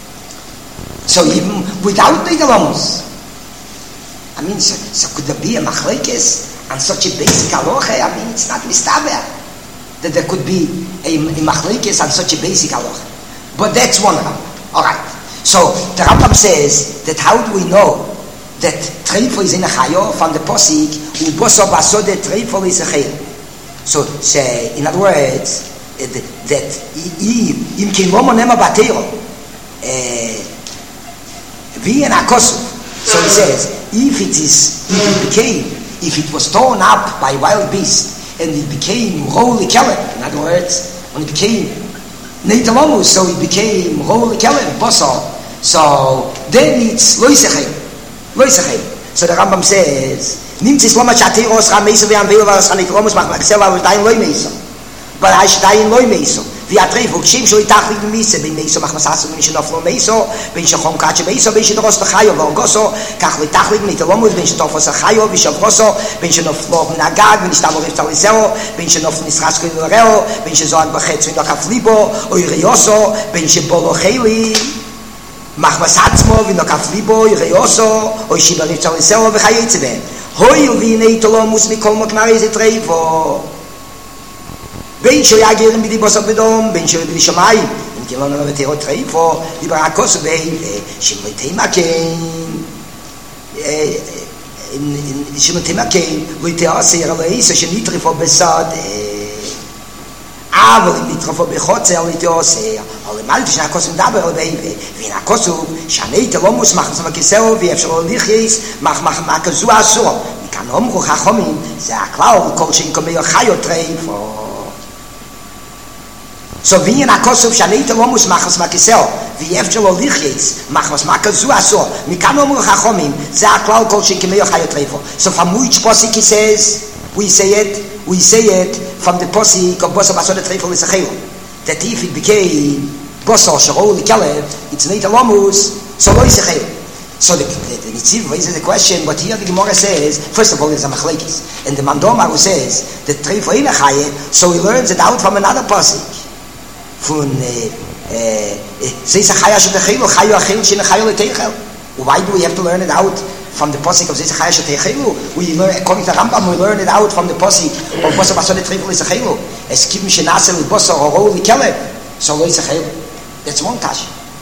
So even without Neitalomus, I mean, so, so could there be a machlekes on such a basic halacha? I mean, it's not mistaber that there could be a, a machlekes on such a basic halacha. But that's one Rambam. All right. So the Rambam says that how do we know that Treifa is in a Chayo from the Posik uboso basode Treifa is a Chayo? So say, in other words, that אם כלומו נמה בתירו ואין הכוסו. So he says, if it is, if it became, if it was torn up by a wild beast and it became holy kelem, in other words, when it became neitalomus, so it became holy kelem, boso, so then it's loisechem, loisechem. So the Rambam says, nimmt es loma chatero osra meiso ve'am ve'o v'asra neitalomus mach maksel v'dayin loi meiso. But I should die in loy meiso. Vi atrefo kshim shlo itachli b'mise ben meiso machmasasu ben shenoflo meiso ben shechom kache meiso ben shedros b'chayo v'orgoso kach lo itachli b'neitalomus ben shetofos achayo v'shavroso ben shenoflo b'nagag ben shtamo rifta l'zero ben shenoflo nisrasko l'reo ben shezoag b'chetz v'nokaf libo oireyoso ben shebolo cheli machmasatzmo v'nokaf libo oireyoso oishiba rifta l'zero v'chayetze ben hoyu v'neitalomus mikol mokmari zetrefo בין שהוא יגר עם בדיבוס הבדום, בין שהוא בלי שמיים, אם כן לא נראה בתירות טרייפו, דיבר הכוס ובין שמלתי מקן, שמלתי מקן, לא יתעשר על האיסו שנטרפו בסד, אבל אם נטרפו בחוצר, לא יתעשר, אבל למדתי שהכוס מדבר על בין, ואין הכוס הוא שהנית לא מוסמך לצמא כיסאו, ואפשר לו ליחייס, מה כזו אסור. מכאן אומרו חכמים, זה הכלל, כל שינקומי חיו טרייפו. So wie in a Kosov Shanita Lomus machas makisel, wie efshelo lichjes, machas makazu aso, mikano mu chachomim, ze a klal kol shenkimeo chayotrefo. So from which posik he says, we say it, we say it from the posik of Boso Basode Trefo Lisachelo, that if it became Boso Sharo Likelev, it's Nita Lomus, so lo Isachelo. So the, the, the Nitziv raises the question, but here the Gemara says, first of all, there's a machlekes, and the Mandoma who says that Trefo ina chaye, so he learns it out from another posik. Von Zeis Chaya Shetechelu, Chayo Achel Shenechayo Letechel. Why do we have to learn it out from the posik of Zeis Chaya Shetechelu? We learn, according to Rambam, we learn it out from the posik of Boso Basode Trefo Lisachelu. Eskim Shenase Liboso Horo Likeleb. So Lo Yisachelu. That's one kasha.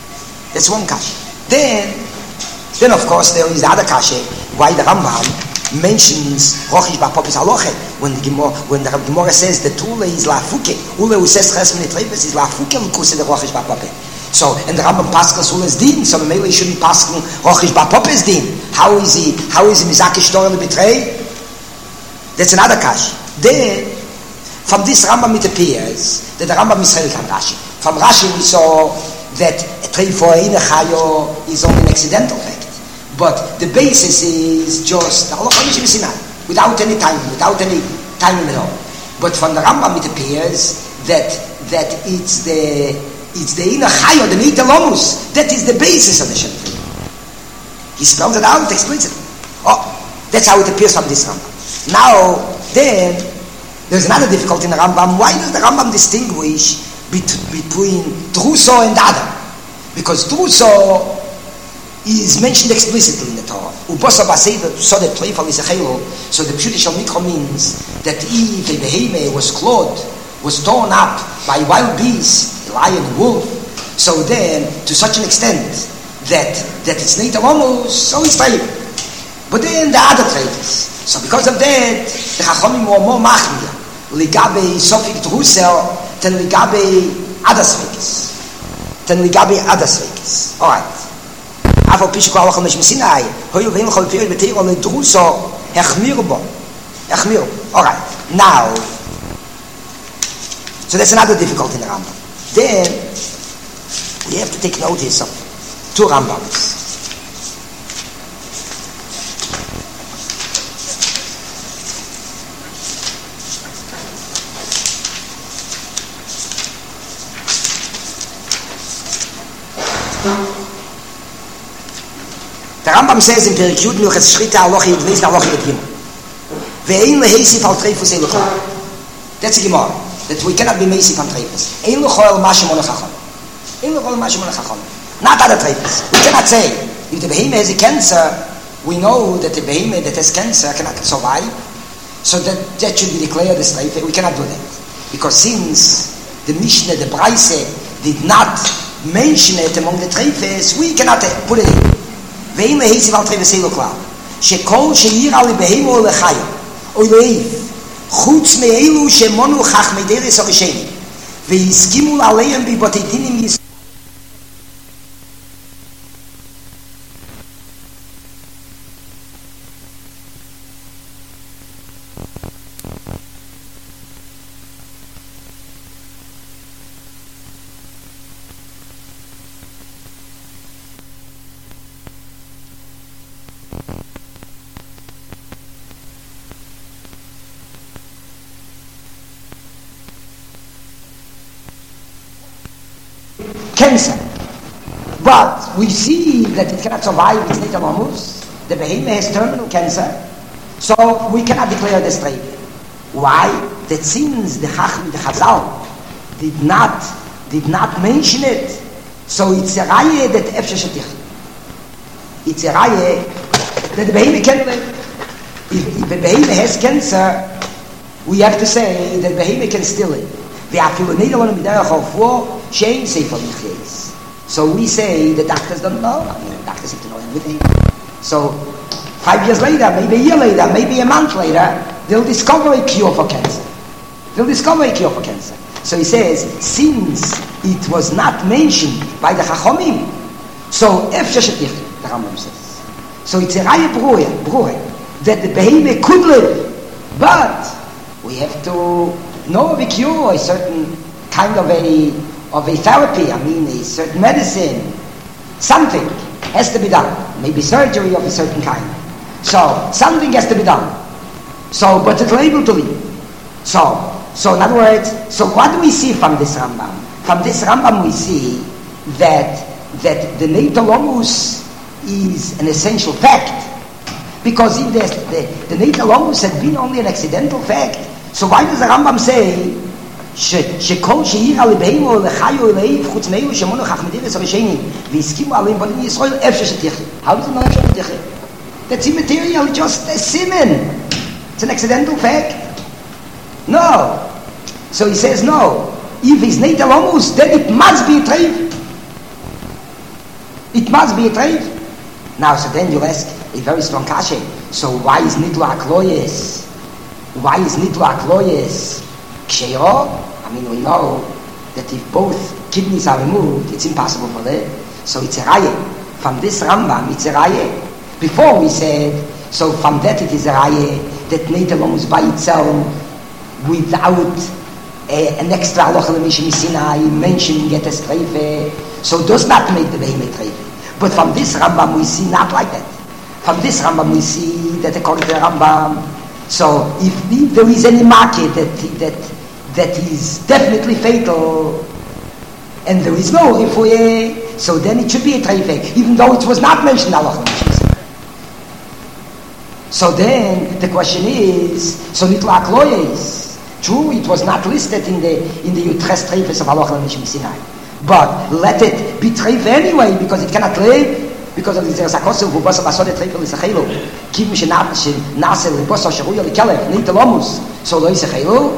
That's one kasha. Then, then of course there is the other kasha. Why the Rambam mentions Rochish Bapopis Haloche when the Gemara when the Gemara says the Tule is Lafuke. Ule who says Chesed Treifes is Lafuke L'Kuse the Rochish Bapopis. So, and the Rambam Paskas Ule's Din, so maybe he shouldn't pass Rochish Bapopis Din. How is he? How is he Mizakish Torah betray? That's another kash. Then, from this Rambam it appears that the Rambam is Chelik on Rashi. From Rashi we saw that Treifoein Chayo is only an accidental fact. But the basis is just without any time, without any time at all. But from the Rambam it appears that that it's the it's the inner Chayo, the Nita Lomus, that is the basis of the Shem. He spells it out explicitly. Oh, that's how it appears from this Rambam. Now, then, there's another difficulty in the Rambam. Why does the Rambam distinguish bet- between Druso and Adam? Because Druso is mentioned explicitly in the Torah. Ubosa Baseda, so that Treifal is a Chelo, so the Pshutish Mikro means that if a Beheme was clawed, was torn up by wild beasts, a lion, a wolf, so then, to such an extent, that, that it's Neitam Amos, so it's Treifal. But then the other Treifals. So because of that, the Chachomim were more machmir, ligabe sofik drusel, than ligabe adasvekis, than ligabe adasvekis. All right. After Pishko Alachom Mesh Sinai, hoyu veim chol period beteiro le druso hechmirbo, hechmirbo. All right. Now, so that's another difficulty in the Rambam. Then we have to take notice of two Rambams. The Rambam says in Perik Yud Milchas Shrita Alochi Yudveis Alochi Yudgim Ve'ein leheisif al treifus ein l'chol. That's a Gemara, that we cannot be meisif on treifus. Ein l'chol mashim on l'chachon. Ein l'chol mashim on l'chachon. Not other treifus. We cannot say, if the behemoth has a cancer, we know that the behemoth that has cancer cannot survive, so that, that should be declared as treifus. We cannot do that. Because since the Mishnah, the Braise, did not mention it among the treifus, we cannot put it in. ואין להיסיב על תריבסי כלל שכל שאיר על בהימו לחיים או להיב חוץ מאלו שמונו חכמי דרס הראשונים והסכימו עליהם בבתי דינים יסוד cancer. But we see that it cannot survive its native hormones. The behemoth has terminal cancer, so we cannot declare this trade. Why? That since the Chacham, the Chazal, did not did not mention it, so it's a raya that Efshe Shetich. It's a raya that the behemoth can live. If, if the behemoth has cancer, we have to say that the behemoth can still live. So we say the doctors don't know. I mean, the doctors have to know everything. So five years later, maybe a year later, maybe a month later, they'll discover a cure for cancer. They'll discover a cure for cancer. So he says, since it was not mentioned by the Chachomim, so Efshe Shetich, the Rambam says. So it's a raya bruya, bruya, that the behemoth could live, but we have to know of a cure, a certain kind of a of a therapy, I mean a certain medicine, something has to be done. Maybe surgery of a certain kind. So something has to be done. So, but it's able to live. So, so in other words, so what do we see from this Rambam? From this Rambam we see that that the Neitalomus is an essential fact. Because if the, the, the Neitalomus had been only an accidental fact, so why does the Rambam say שכל שאיר על בהימו לחיו אלוהים חוץ מאלו שמונו חכמדירס הראשונים והסכימו עליהם בנים ישראל אפשר שתחיה? How does it know אפשר שתחיה? That's immaterial, just a semen. It's an accidental fact. No. So he says no. If it's Neital Amos, then it must be a treif. It must be a treif. Now, so then you'll ask a very strong kasha. So why is nitlo akloyes? Why is nitlo akloyes ksheiro? I mean, we know that if both kidneys are removed, it's impossible for them. So it's a raya. From this Rambam, it's a raya. Before we said, so from that it is a raya that Neitalomus by itself, without uh, an extra halacha l'mishim Sinai mentioning it as treife, so does not make the behemoth treife. But from this Rambam we see not like that. From this Rambam we see that according to the Rambam, so if, if there is any market that that that is definitely fatal, and there is no refuye, so then it should be a treife, even though it was not mentioned in halacha l'mishim. So then the question is, so nitlo akloyes. True, it was not listed in the in the Utres treifes of halacha l'mishim Sinai. But let it be treif anyway, because it cannot live, because of the Zerasakosu, who was a basode treifel is a chelo. Kim shenasel bosa sheruya likalev neitalomus. So lo is a chelo.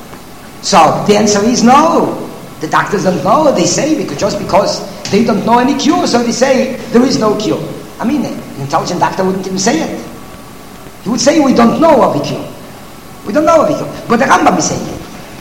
So the answer is no. The doctors don't know. They say because just because they don't know any cure, so they say there is no cure. I mean, an intelligent doctor wouldn't even say it. He would say we don't know of a cure. We don't know of a cure. But the Rambam is saying it.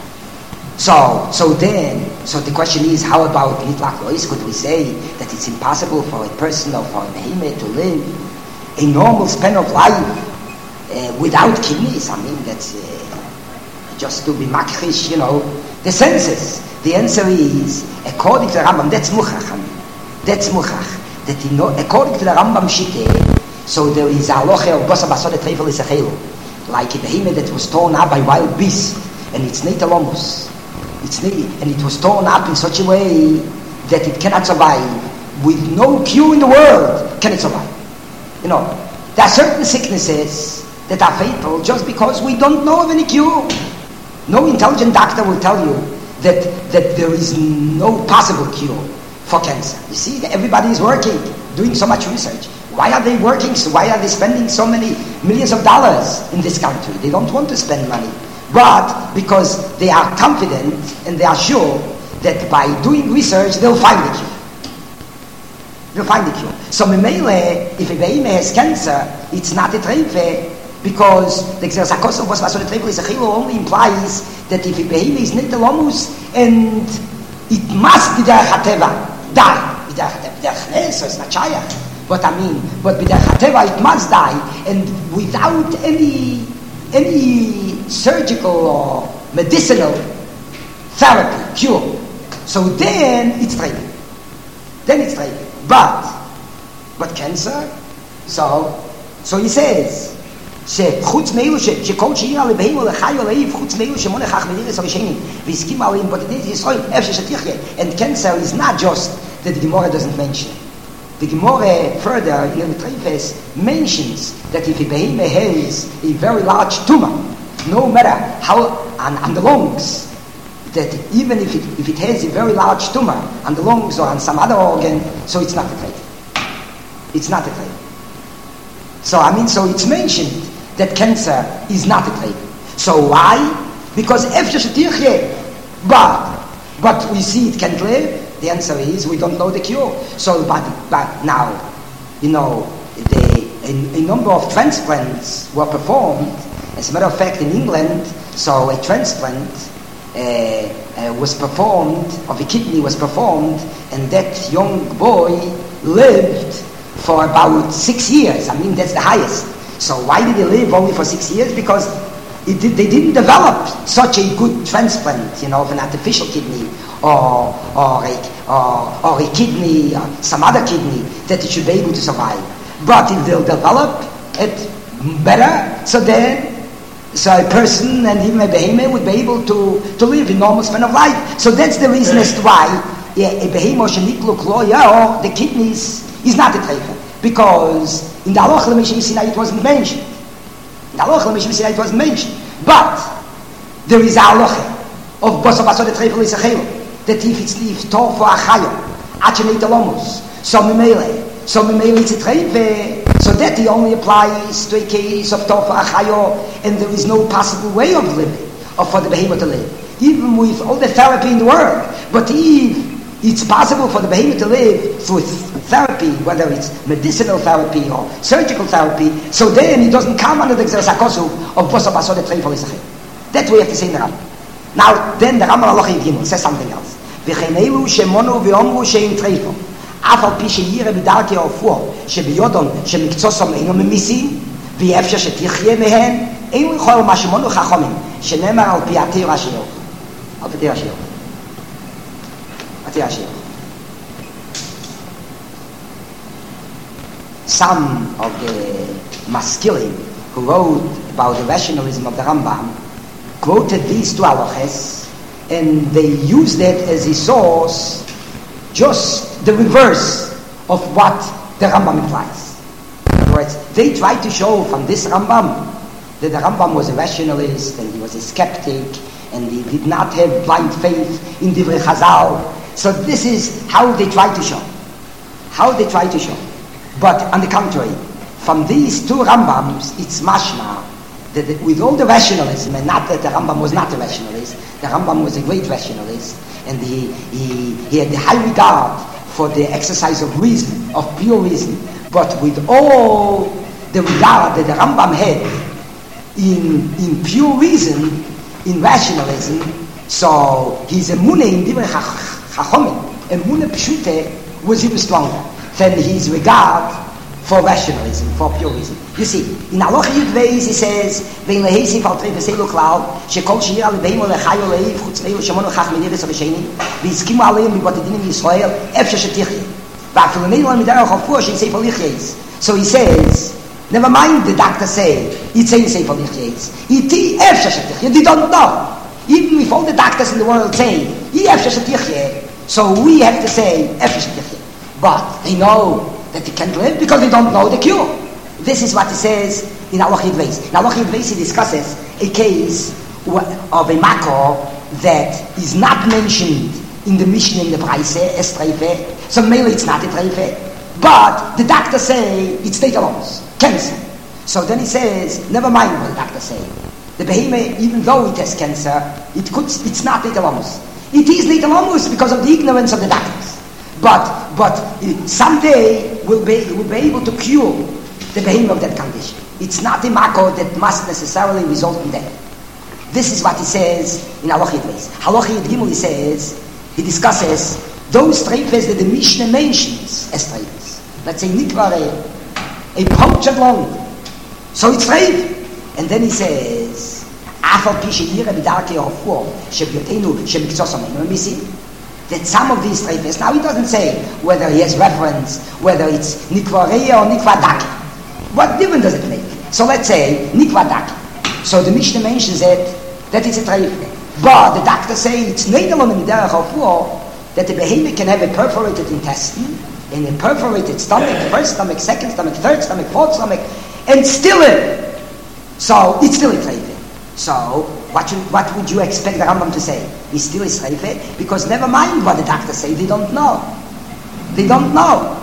So, so then, so the question is, how about nitlo akloyes? Could we say that it's impossible for a person or for a behemoth to live a normal span of life uh, without kidneys? I mean, that's uh, just to be makrish, you know, the senses. The answer is, according to the Rambam, that's muchach. I mean, that's muchach. That you know, according to the Rambam Shite, so there is a halacha of bosa basode treifel is a chelo, like a behemoth that was torn up by wild beasts, and it's neitalomus. It's and it was torn up in such a way that it cannot survive. With no cure in the world, can it survive? You know, there are certain sicknesses that are fatal just because we don't know of any cure. No intelligent doctor will tell you that that there is no possible cure for cancer. You see, everybody is working, doing so much research. Why are they working? So why are they spending so many millions of dollars in this country? They don't want to spend money. But because they are confident and they are sure that by doing research, they'll find the cure. They'll find the cure. So, memele, if a behemoth has cancer, it's not a treife, because the Xerxakos of Bosvasor treife is a chilo only implies that if a behemoth is neitalomus and it must be derech hateva, die. Derech so it's not shayach. But I mean, but derech hateva it must die, and without any any surgical or medicinal therapy, cure. So then it's treif. Then it's treif. But, but cancer, so, so he says, שחוץ מאלו שכל שאיר על בהימו לחי ולאיב, חוץ מאלו שמונה כך מדירס הראשונים, והסכים עליהם בודדית ישראל, איפה שתחיה. And cancer is not just that the Gemara doesn't mention. The Gemara further in the Treifes mentions that if a behemoth has a very large tumor, no matter how on, on the lungs, that even if it, if it has a very large tumor on the lungs or on some other organ, so it's not a treif. It's not a treif. So I mean, so it's mentioned that cancer is not a treif. So why? Because efshar shetirche, but but we see it can't live. The answer is we don't know the cure. So, but, but now, you know, the, a, a number of transplants were performed. As a matter of fact, in England, so a transplant uh, uh, was performed, of a kidney was performed, and that young boy lived for about six years. I mean, that's the highest. So why did he live only for six years? Because it did, they didn't develop such a good transplant, you know, of an artificial kidney or or a, or, or a kidney, or some other kidney that it should be able to survive. But if they'll develop it better, so then so a person and even a behemoth would be able to, to live in normal span of life. So that's the reason as to why yeah, a behemoth sheniklu kloya or the kidneys is not a treifa, because in the halacha l'mishim Sinai it wasn't mentioned. In the halacha l'mishim Sinai it wasn't mentioned. But there is a halacha of bosa basode treifel isachelo, that if it's if tov for achayo, achenei talomus, so memele, so memele it's a treife, so that he only applies to a case of tov for achayo, and there is no possible way of living, or for the behemoth to live, even with all the therapy in the world. But if it's possible for the behemoth to live through therapy, whether it's medicinal therapy or surgical therapy, so then he doesn't come under the Gzeres HaKosuv of Bosa Basode Treifel Isachim. That's what we have to say in the Rambam. Now, then the Rambam Halacha Yud says something else. V'chein elu shemonu v'omru shein treifel. אף על פי שירא בדרכי הרפואה שביודון שמקצוסם אינו ממיסים ואפשר שתחיה מהן אין לכל מה שמונו חכמים שנאמר על פי עתיר השיר על פי עתיר השיר עתיר השיר Some of the Maskilim who wrote about the rationalism of the Rambam quoted these two halachas and they used it as a source just the reverse of what the Rambam implies. In other words, they tried to show from this Rambam that the Rambam was a rationalist and he was a skeptic and he did not have blind faith in Divrei Chazal. So this is how they tried to show. How they tried to show. But on the contrary, from these two Rambams, it's mashma that with all the rationalism, and not that the Rambam was not a rationalist, the Rambam was a great rationalist, and he, he, he had the high regard for the exercise of reason, of pure reason. But with all the regard that the Rambam had in, in pure reason, in rationalism, so his emunah in Divrei Chachomim, emunah pshute, was even stronger than his regard for rationalism, for pure reason. You see, in Halacha Yud Beis he says, "Vein lehesif al treif v'seilu klal, shekol she'ir al beimo lechayo leiv chutz leilu shemonu chach meniris avesheni, v'yiskimu aleim b'botedinim Yisrael, efshe shetichye, v'afilu neilu al midarach hafur she'seif al lichyes." So he says, never mind the doctor say, it's saying seif al lichyes. Iti efshe shetichye, they don't know. Even if all the doctors in the world say, efshe shetichye, so we have to say, efshe shetichye. But they know that they can't live because they don't know the cure. This is what he says in Halacha Yud Beis. In Halacha Yud Beis he discusses a case of a makor that is not mentioned in the Mishnah in the Braise as treife. So mainly it's not a treife, but the doctor say it's tetalomus, cancer. So then he says, never mind what the doctor say. The behemoth, even though it has cancer, it could, it's not tetalomus. It is tetalomus because of the ignorance of the doctors. But but someday we'll be we'll be able to cure the behemoth of that condition. It's not a makor that must necessarily result in death. This is what he says in Halacha Yud Beis. Halacha Yud Gimel he says, he discusses those treifes that the Mishnah mentions as treifes. Let's say nikvare, a punctured lung. So it's treif. And then he says, Afal pi she'ira b'darkei hafur she'b'yotenu she'miktzosam eino misim. That some of these treifes, now he doesn't say whether he has reference, whether it's nikvareya or nikvadaki. What difference does it make? So let's say nikvadaki. So the Mishnah mentions it, that it's a treif. But the doctor say it's neidalon in derech hafur, that the behemoth can have a perforated intestine, and a perforated stomach, first stomach, second stomach, third stomach, fourth stomach, and still live. So it's still a treif. So what, you, what would you expect the Rambam to say? He's still a treife? Because never mind what the doctors say, they don't know. They don't know.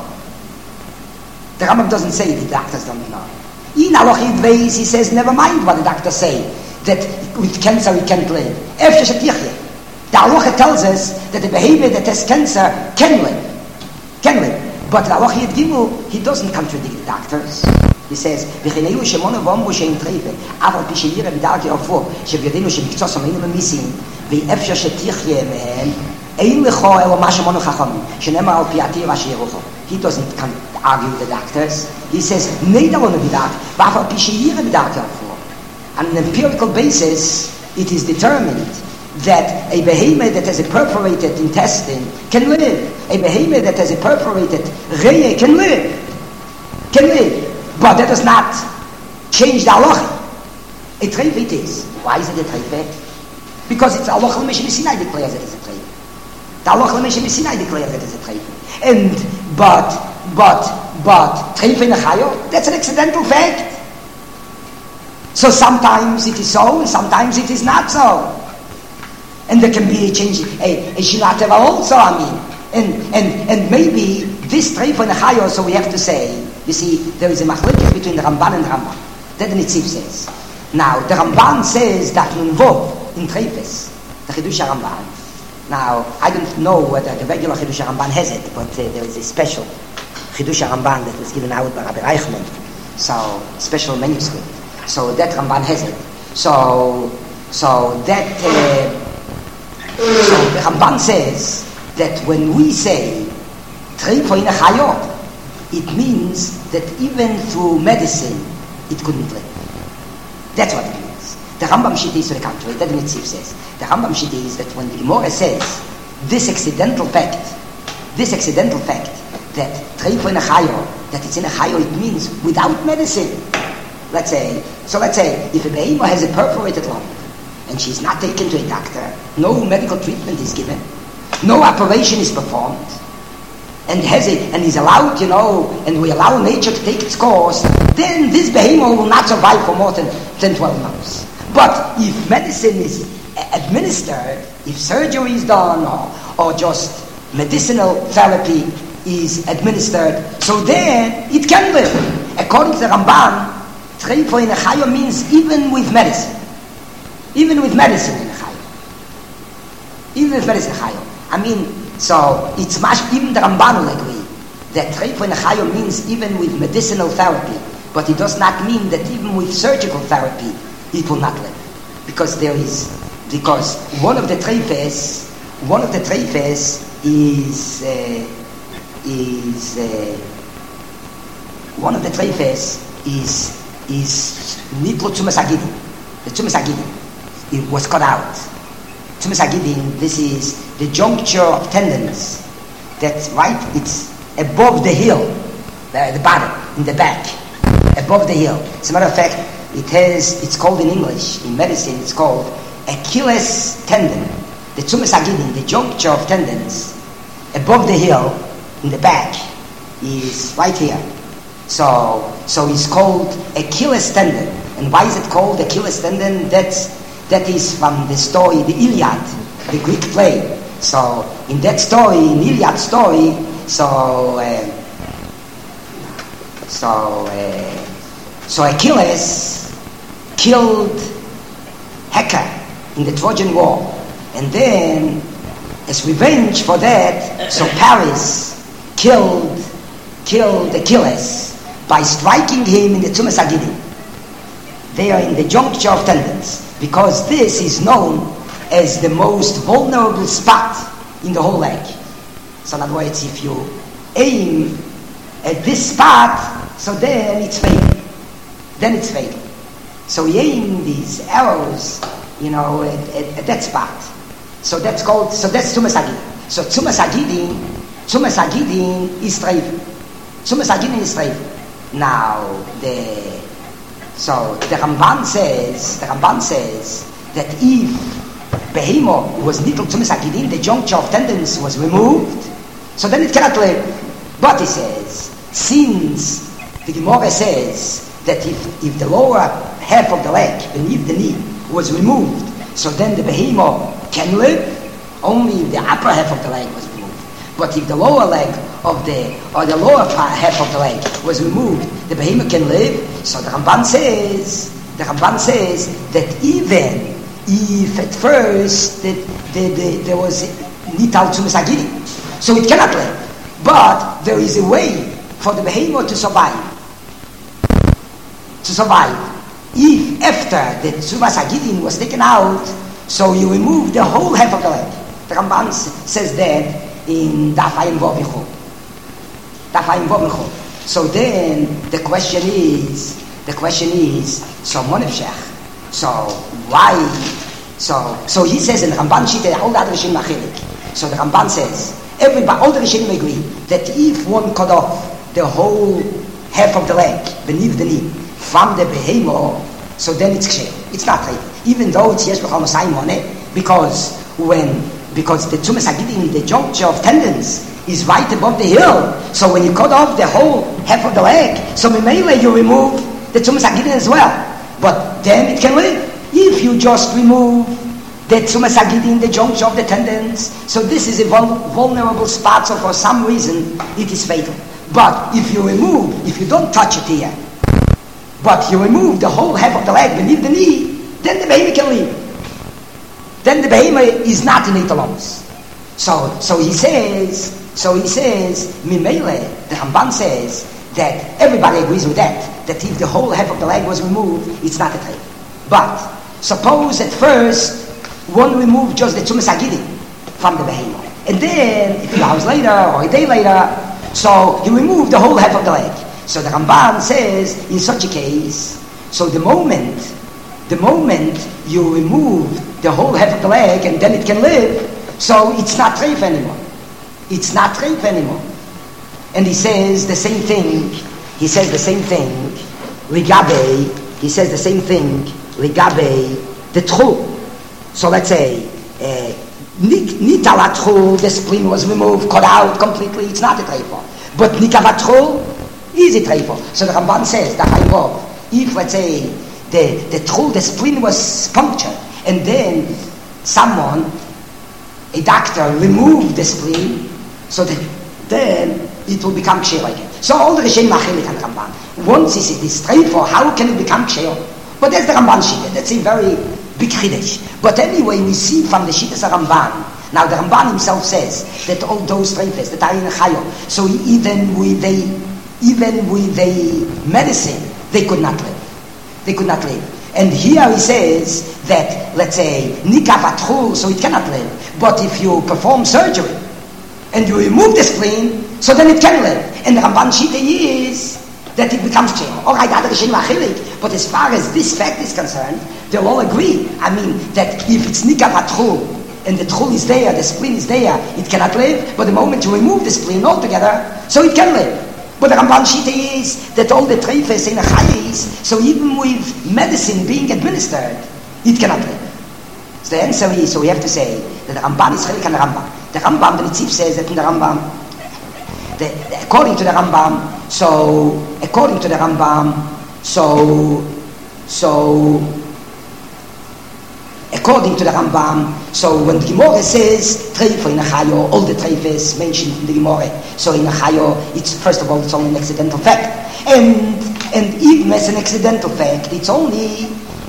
The Rambam doesn't say the doctors don't know. In Halacha Yud Beis he says, never mind what the doctors say, that with cancer he can't live. Efshe shetichye. The Halacha tells us that the behavior that has cancer can live. Can live. But the Halacha Yud Gimel, he doesn't contradict the doctors. He says, "V'chineu shemonu v'omru shein treife, aval pi she'ira b'darkei hafur, she'b'yodenu she'miktzosam eino memisim, ve'efsher shetichye mehem, ein lecho elo ma shemonu chachamim, she'nemar al pi atir asher yerucho." He doesn't argue with the doctors. He says, "Neidalon b'dark, v'aval pi she'ira b'darkei hafur." On an empirical basis, it is determined that a behemoth that has a perforated intestine can live. A behemoth that has a perforated reye can live. Can live. But that does not change the halacha. A treif it is. Why is it a treif? Because it's halacha l'meshe Sinai declares it as a treif. The halacha l'meshe Sinai declares it as a treif. And but but but treif in a chayo, that's an accidental fact. So sometimes it is so, and sometimes it is not so. And there can be a change, a, a shinateva also. I mean, and and and maybe this treif in a chayo. So we have to say. You see, there is a machlekes between the Ramban and the Rambam. That the Nitziv says. Now, the Ramban says that Nunvov in Treifes, the Chidush Ramban, Now, I don't know whether the regular Chidush Ramban has it, but uh, there is a special Chidush Ramban that was given out by Rabbi Reichman, so special manuscript. So that Ramban has it. So, so that uh, so the Ramban says that when we say Treifo in a Chayot, it means that even through medicine it couldn't live. That's what it means. The Rambam Shita is to the contrary. That Mitzvah says. The Rambam Shita is that when the Gemara says this accidental fact, this accidental fact that Treifo in a Chayo, that it's in a Chayo, it means without medicine. Let's say, so let's say if a behemoth has a perforated lung and she's not taken to a doctor, no medical treatment is given, no operation is performed, and has it, and is allowed, you know, and we allow nature to take its course, then this behemoth will not survive for more than, than twelve months. But if medicine is administered, if surgery is done, or, or just medicinal therapy is administered, so then it can live. According to the Ramban, Treifo in a Chayo means even with medicine. Even with medicine in a Chayo. Even with medicine in a Chayo. I mean, so it's much, even the Ramban will agree that Treifo in a Chayo means even with medicinal therapy, but it does not mean that even with surgical therapy it will not live. Because there is, because one of the treifes, one of the treifes is, uh, is, uh, one of the treifes is, is Nitlo Tzumas Agidin. The Tzumas Agidin. It was cut out. Tzumas Agidin, this is the juncture of tendons. That's right, it's above the heel, the, the bottom, in the back, above the heel. As a matter of fact, it has, it's called in English, in medicine, it's called Achilles tendon. The Tzumas Agidin, the juncture of tendons, above the heel, in the back, is right here. So, so it's called Achilles tendon. And why is it called Achilles tendon? That's, that is from the story, the Iliad, the Greek play. So, in that story, in Iliad's story, so, uh, so, uh, so Achilles killed Hector in the Trojan War. And then, as revenge for that, so Paris killed, killed Achilles by striking him in the Tzumas Agidin. They are in the juncture of tendons, because this is known as the most vulnerable spot in the whole leg. So in other words, if you aim at this spot, so then it's fatal. Then it's fatal. So we aim these arrows, you know, at, at, at that spot. So that's called, so that's Tzumas Agidin. So Tzumas Agidin, Tzumas Agidin is treif. Tzumas Agidin is treif. Now, the, so the Ramban says, the Ramban says that if Behemoth was little Tzumas Agidin, the juncture of tendons was removed, so then it cannot live. But he says, since the Gemara says that if, if the lower half of the leg, beneath the knee, was removed, so then the Behemoth can live, only if the upper half of the leg was removed. But if the lower leg of the, or the lower half of the leg was removed, the behemoth can live. So the Ramban says, the Ramban says that even if at first the, the, the, there was Nital Tzumas Agidin, so it cannot live. But there is a way for the behemoth to survive. To survive. If after the Tzumas Agidin was taken out, so you remove the whole half of the leg. The Ramban says that in Daf Ayin Vav Yichud. Daf Ayin Vav Yichud. So then the question is, the question is, so Monefshech. So why? So so he says in the Ramban Shita, all the other Rishonim Achilik. So the Ramban says, everybody, all the Rishonim agree that if one cut off the whole half of the leg beneath the knee from the behemoth, so then it's ksher. It's not right. Even though it's yesh b'chol masayim on it, because when because the Tzumas Agidin, the juncture of tendons, is right above the heel. So when you cut off the whole half of the leg, so mainly you remove the Tzumas Agidin as well. But then it can live. If you just remove the Tzumas Agidin, the juncture of the tendons, so this is a vul- vulnerable spot, so for some reason it is fatal. But if you remove, if you don't touch it here, but you remove the whole half of the leg beneath the knee, then the behemoth can live. Then the behemoth is not in etalons. So, so he says, so he says, Mimele, the Ramban says, that everybody agrees with that, that if the whole half of the leg was removed, it's not a treif. But, suppose at first, one removed just the Tzumas Agidi from the behemoth. And then, a few hours later, or a day later, so he removed the whole half of the leg. So the Ramban says, in such a case, so the moment, the moment you remove the whole half of the leg and then it can live, so it's not treif anymore. It's not treif anymore. And he says the same thing, he says the same thing, Ligabe, he says the same thing, Ligabe, the tchul. So let's say, uh, Nitalat tchul, the spleen was removed, cut out completely, it's not a treifah. But Nikavat tchul is a treifah. So the Ramban says, the Chaimov, if let's say, the, the tchul, the spleen was punctured, and then someone, a doctor, removed the spleen, so that then it will become ksher again. So all the Rishonim Machilik and Ramban. Once is it is treifah, how can it become ksher? But that's the Ramban Shita. That's a very big chiddush. But anyway, we see from the Shittas Ramban. Now the Ramban himself says that all those treifahs that are in a chayo, so even with a even with a medicine, they could not live. They could not live. And here he says that, let's say, nikavatchul, so it cannot live. But if you perform surgery and you remove the spleen, so then it can live. And the Ramban Shita is that it becomes ksher. All right, other Rishonim Achilik, but as far as this fact is concerned, they'll all agree. I mean, that if it's nikavatchul and the tchul is there, the spleen is there, it cannot live. But the moment you remove the spleen altogether, so it can live. But the Ramban Shita is that all the treifahs in a chayis, so even with medicine being administered, it cannot live. So the answer is, so we have to say that the Ramban is chelik and the Rambam. The Rambam, the Nitzib says that in the Rambam, the, the, according to the Rambam, so according to the Rambam, so so according to the Rambam, so when the Gemara says treifah in a chayo, all the treifahs mentioned in the Gemara, so in a chayo, it's first of all it's only an accidental fact, and and even as an accidental fact, it's only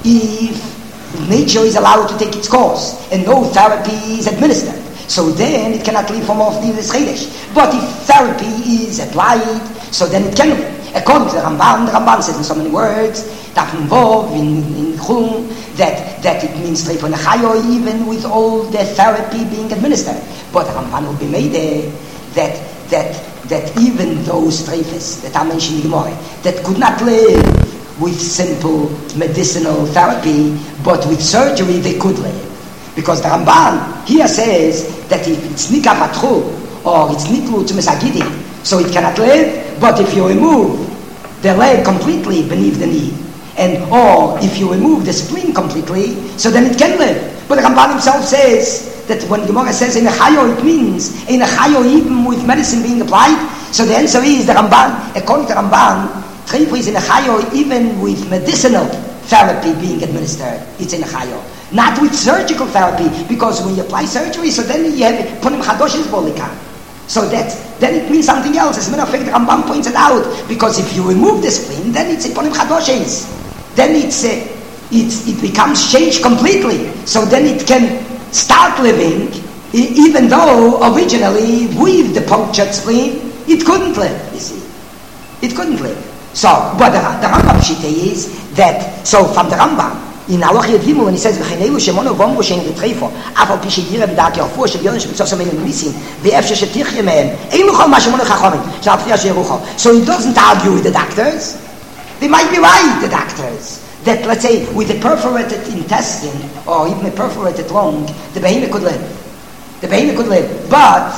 if nature is allowed to take its course and no therapy is administered. So then it cannot live from off the Chedesh. But if therapy is applied, so then it can live. According to the Ramban, the Ramban says in so many words, that involve in, in Chum, that, that it means treifah nechayo even with all the therapy being administered. But the Ramban will be made there that, that, that even those treifahs that are mentioned in the Gemara, that could not live with simple medicinal therapy, but with surgery they could live. Because the Ramban here says that if it's nikavatchul or it's niklu to mesagidi, so it cannot live. But if you remove the leg completely beneath the knee, and or if you remove the spleen completely, so then it can live. But the Ramban himself says that when Gemara says in a chayo, it means in a chayo even with medicine being applied. So the answer is the Ramban, according to the Ramban, treifah is in a chayo even with medicinal therapy being administered. It's in a chayo. Not with surgical therapy, because when you apply surgery, so then you have punim chadoshes bolika. So that then it means something else. As a matter of fact, the Rambam points it out, because if you remove the spleen, then it's a punim chadoshes. Then it's a, it's it becomes changed completely. So then it can start living, even though originally with the punctured spleen it couldn't live. You see, it couldn't live. So, but the, the Rambam shita is that. So from the Rambam. In Halach Yud Gimel, when he says v'chinelu shemono v'omru shein v'treifo af al pi sheyira v'dat yarfu shel yonim shemitzos ameinu nisim ve'efshe shetichye mehem ein l'chol ma shemono chachamim she'alfiyah she'erucho. So he doesn't argue with the doctors. They might be right, the doctors, that let's say with a perforated intestine or even a perforated lung, the behemoth could live. The behemoth could live, but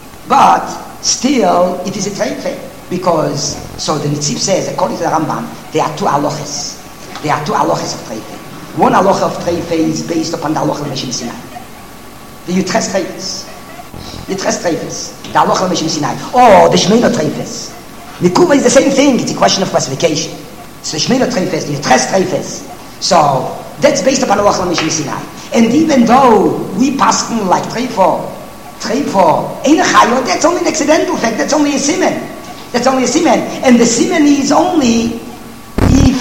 but still it is a treifah, because so the Nitzib says, according to the Rambam, there are two halachas. There are two halachas of treifah. One halacha of treifah is based upon the halacha of Moshe Sinai. The Yutes treifahs. Yutes treifahs. The halacha of Moshe Sinai. Or the Shmeina treifahs. Nikuva is the same thing. It's a question of classification. So the Shmeina treifahs, the Yutes treifahs. So that's based upon the halacha of Moshe Sinai. And even though we paskin like treifah, treifah, ein chayo, that's only an accidental fact. That's only a siman. That's only a siman. And the siman is only if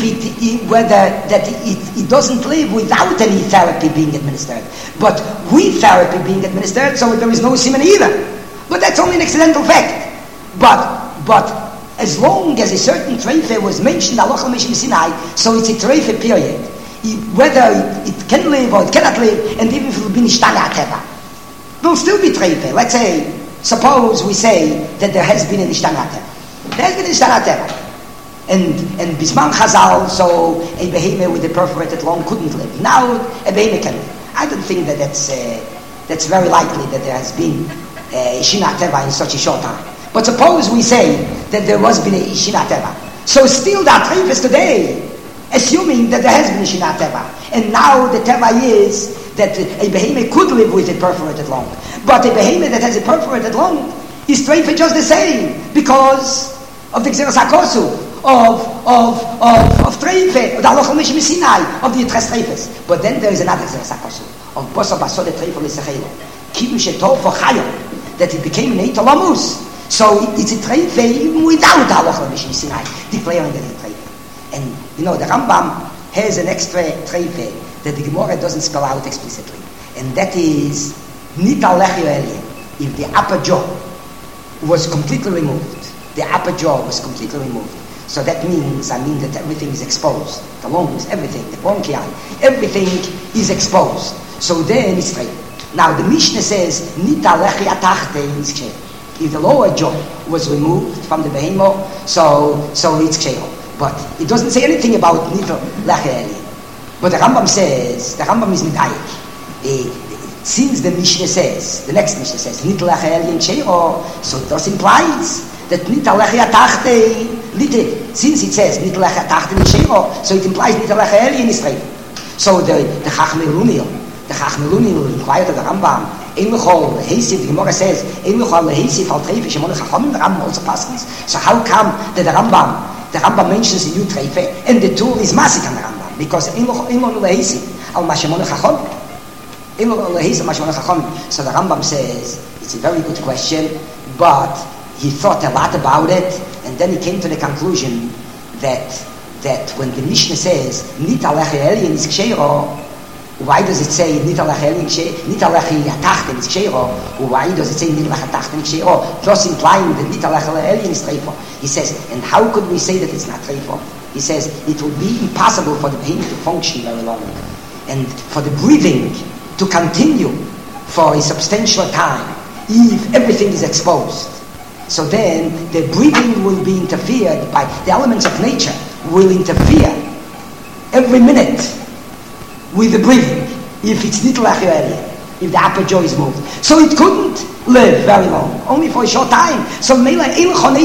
it, whether that it, it doesn't live without any therapy being administered, but with therapy being administered, so there is no siman either. But that's only an accidental fact. But but as long as a certain treife was mentioned, Halacha L'Mishim Sinai, so it's a treife period. It, whether it, it can live or it cannot live, and even if it will be nishtana ateva, it will still be treife. Let's say, suppose we say that there has been a nishtana ateva. There has been a nishtana ateva. And and Bisman Chazal, so a behemoth with a perforated lung couldn't live. Now a behemoth can live. I don't think that that's uh, that's very likely that there has been a Ishinat Teva in such a short time. But suppose we say that there was been a Ishinat Teva. So still that Treif is today, assuming that there has been a Ishinat Teva. And now the Teva is that a behemoth could live with a perforated lung. But a behemoth that has a perforated lung is Treif just the same because of the Gzeras HaKosu, of of of of Treife, the Halacha L'Mishim Sinai, of the Yitres Treifes. But then there is another Gzeras HaKosu of Bosa Basode Treife L'Sechelo, Kiddush Etov for Chayim, that it became an Eitalamus. So it, it's a Treife even without the Halacha L'Mishim Sinai, declaring that it's a Treife. And you know, the Rambam has an extra Treife that the Gemara doesn't spell out explicitly, and that is Nita Lechi Elien, if the upper jaw was completely removed. The upper jaw was completely removed. So that means, I mean, that everything is exposed. The lungs, everything, the bronchi, everything is exposed. So then it's straight. Now the Mishnah says, Nita lechi atachte is ksher. If the lower jaw was removed from the behemoth, so so it's ksher. But it doesn't say anything about Nita lechi elien. But the Rambam says, the Rambam is medayik. Since the Mishnah says, the next Mishnah says, Nita lechi elien ksher, so this implies that Nita lechi atachte, since it says Nita lechi atachte ksher, so it implies Nita lechi elien is straight. So the the Chachmei Lunil, the Chachmei Lunil inquired of the Rambam, Ein L'chol Lehisif, the Gemara says, Ein L'chol Lehisif al Treife, Shemone Chachomim, the Rambam also passes. So how come that the Rambam, the Rambam mentions a new Treife, and the tool is Masik on the Rambam? Because Ein L'chol Lehisif al Mashemone Chachomim. Ein L'chol Lehisif al Mashemone Chachomim. So the Rambam says, it's a very good question, but he thought a lot about it, and then he came to the conclusion that that when the Mishnah says Nita lechi elien is ksheiro, why does it say Nita lechi elien ksheiro? Nita lechi atachten is ksheiro. Why does it say Nita lechi atachten is ksheiro? Thus implying that Nita lechi elien is treifo. He says, and how could we say that it's not treifo? He says it will be impossible for the behemoth to function very long, and for the breathing to continue for a substantial time if everything is exposed. So then the breathing will be interfered by the elements of nature, will interfere every minute with the breathing if it's Nita lechi elien, if the upper jaw is moved. So it couldn't live very long, only for a short time. So this is what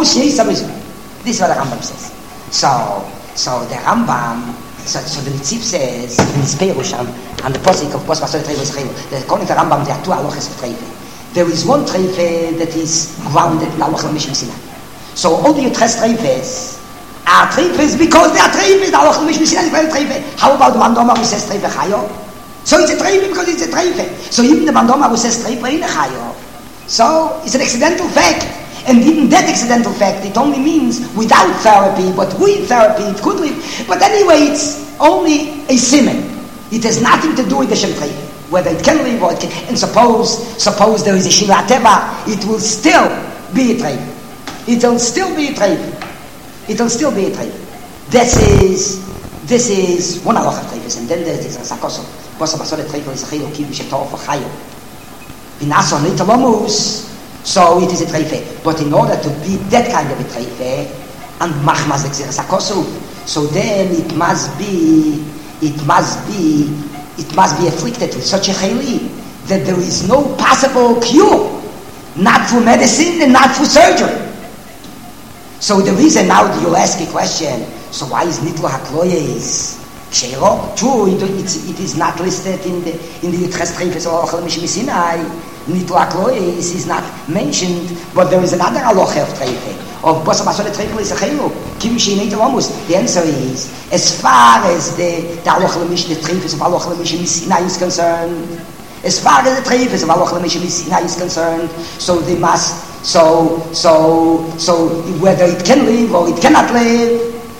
the Rambam says. So so the Rambam, so, so the Nitzib says in his Perush on, on the Posik of Bos Basod Treife L'Sechelo, that according to the Rambam there are two halachas of Treife. There is one Treife that is grounded in Halacha L'Mishim Sinai. So all the Yitres Treifes are Treifes because they are Treifes. The Halacha L'Mishim Sinai is very Treife. How about the Mandoma who says Treife Chayo? So it's a Treife because it's a Treife. So even the Mandoma who says Treife in a Chayo, so it's an accidental fact. And even that accidental fact, it only means without therapy, but with therapy it could live. But anyway, it's only a siman. It has nothing to do with the Shem Treife, whether it can live or it can. And suppose suppose there is a Shiva Teva, it will still be a Treife. It will still be a Treife. It will still be a Treife. This is this is one halacha Treifes, and then there's this Sakoso. Bosa Basode Treife L'Sechelo Kiddush Etov for Chayim. Binaso Nita Lomus. So it is a Treife. But in order to be that kind of a Treife, and Machmas Gzeras HaKosu, so then it must be, it must be, it must be afflicted with such a chayli that there is no possible cure, not through medicine and not through surgery. So the reason now you'll ask a question, so why is Nitlo HaKloye is Ksheiro? True, it, it's, it is not listed in the in the Yitres Treifes or Halacha L'Mishim Sinai. Nitlo HaKloye is, is not mentioned, but there is another halacha of Treife, of Bosa Basode Treife L'Sechelo, Kiddush Etov Amos. The answer is, as far as the the Halacha L'Mishim, the Treifes of Halacha L'Mishim Sinai is concerned, as far as the Treifes of Halacha L'Mishim Sinai is concerned, so they must, so, so, so, whether it can live or it cannot live,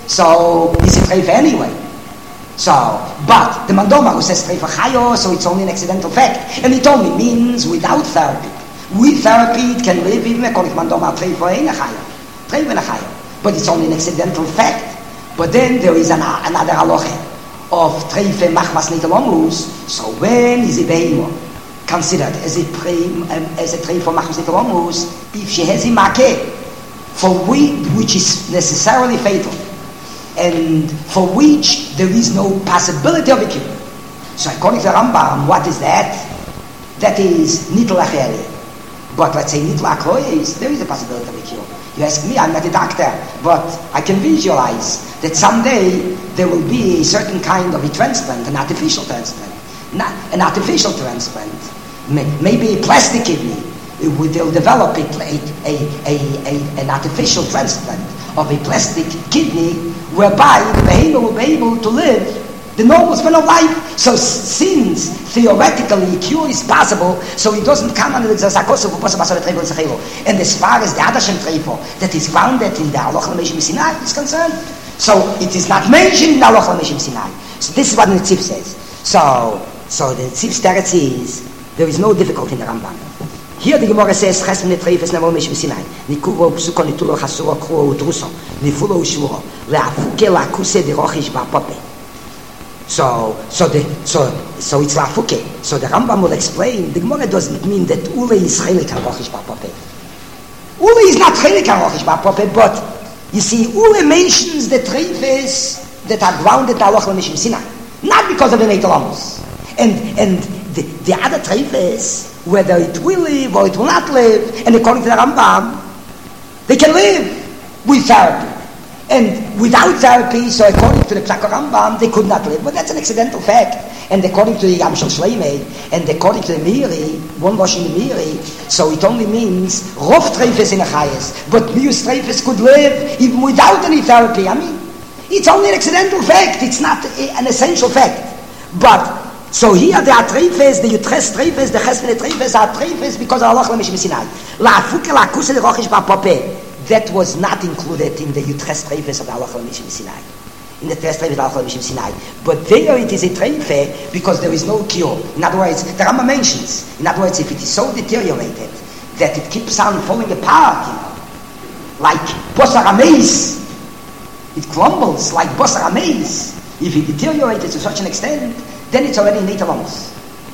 so it's a treifa anyway. So, but the Mandoma who says treifa chayo, so it's only an accidental fact. And it only means without therapy. With therapy, it can live even according to Mandoma treifa ein chayo. Treifa ein chayo. But it's only an accidental fact. But then there is an, another halacha of treifa machmas nitalomus. So when is a behemoth considered as a prem, um, as a treifa machmas nitalomus, if she has a makeh, for which, which is necessarily fatal, and for which there is no possibility of a cure. So according to the Rambam, what is that? That is nitl acheri. But let's say nitl akloyes, there is a possibility of a cure. You ask me, I'm not a doctor, but I can visualize that someday there will be a certain kind of a transplant, an artificial transplant. Not an artificial transplant, maybe a plastic kidney. They'll develop a, a, a, a, an artificial transplant of a plastic kidney whereby the behemoth will be able to live the normal span of life. So since theoretically a cure is possible, so it doesn't come under the Zakosov and as far as the Adashem Treifo that is grounded in the Halacha L'Meishim Sinai is concerned, so it is not mentioned in the Halacha L'Meishim Sinai. So this is what the Tzif says. So, so the Tzif's teretz is there is no difficulty in the Rambam. Here the Gemara says, "Ches min treifes nevo mesh v'sinai, nikuvo psuko nitulo chasuro kruo utruso, nifulo ushuro, leafuke lakuse derochish ba'pope." So, so the so so it's lafuke. So the Rambam will explain. The Gemara doesn't mean that ule is chelik harochish ba'pope. Ule is not chelik harochish ba'pope, but you see, ule mentions the treifes that are grounded in halacha l'mishim sinai, not because of the neitel amos, and and the, the other treifes, whether it will live or it will not live, and according to the Rambam, they can live with therapy. And without therapy, so according to the Psak Rambam, they could not live. But that's an accidental fact. And according to the Yam Shel Shleimei, and according to the Miri, one wash in the Miri, so it only means Rov Treifes in a Chayes. But Mius Treifes could live even without any therapy. I mean, it's only an accidental fact. It's not a, an essential fact. But so here there are treifes, the Yutres treifes, the Chesmene treifes are treifes because of Allah L'Meshim Sinai. La'afuke la'akuse l'rochish ba'pope. That was not included in the Yutres treifes of Allah L'Meshim Sinai. In the Yutres treifes of Allah L'Meshim Sinai. But there it is a treife because there is no cure. In other words, the Rambam mentions, in other words, if it is so deteriorated that it keeps on falling apart, you know, like Bosar Ameis, it crumbles like Bosar Ameis. If it deteriorated to such an extent, then it's already neitel amos.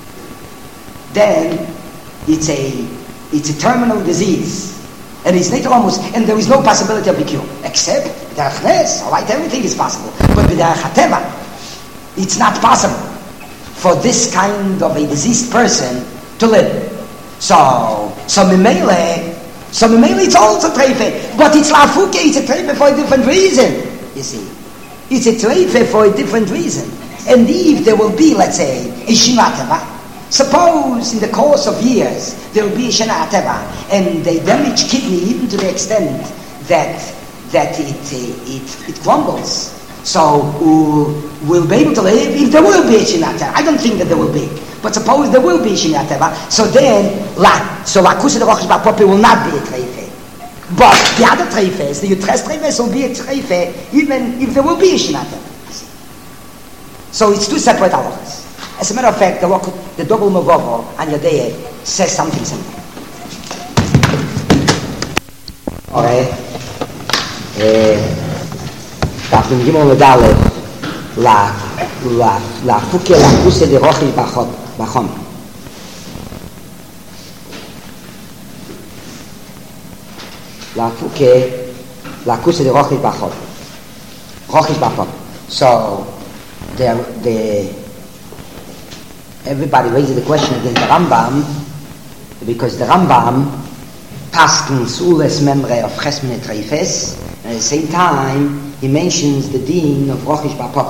Then it's a it's a terminal disease, and it's neitel amos, and there is no possibility of a cure except derech nes. All right, everything is possible, but with derech hateva, it's not possible for this kind of a diseased person to live. So, so memele, so memele, it's also treife, but it's lafuke. It's a treife for a different reason. You see, it's a treife for a different reason. And if there will be, let's say, a Shina Teva, suppose in the course of years there will be a Shina Teva, and they damage kidney even to the extent that that it it it crumbles. So uh, we'll be able to live if there will be a Shina Teva. I don't think that there will be, but suppose there will be a Shina Teva. So then, la so la kusa de rochish ba'pope will not be a treife. But the other treifes, the Yutres treifes, will be a treife even if there will be a Shina Teva. So it's two separate halachas. As a matter of fact, the, the double Mavovo on Yodei says something similar. Alright. Daf Nun Gimel Medalev la la la fuke la kuse de rochish bachot bachon. La fuke la kuse de rochish bachot. Rochish bachot. So The, the, everybody raises the question against the Rambam because the Rambam paskins ules memre of Chesmene treifes, and at the same time he mentions the deen of rochish ba'pope.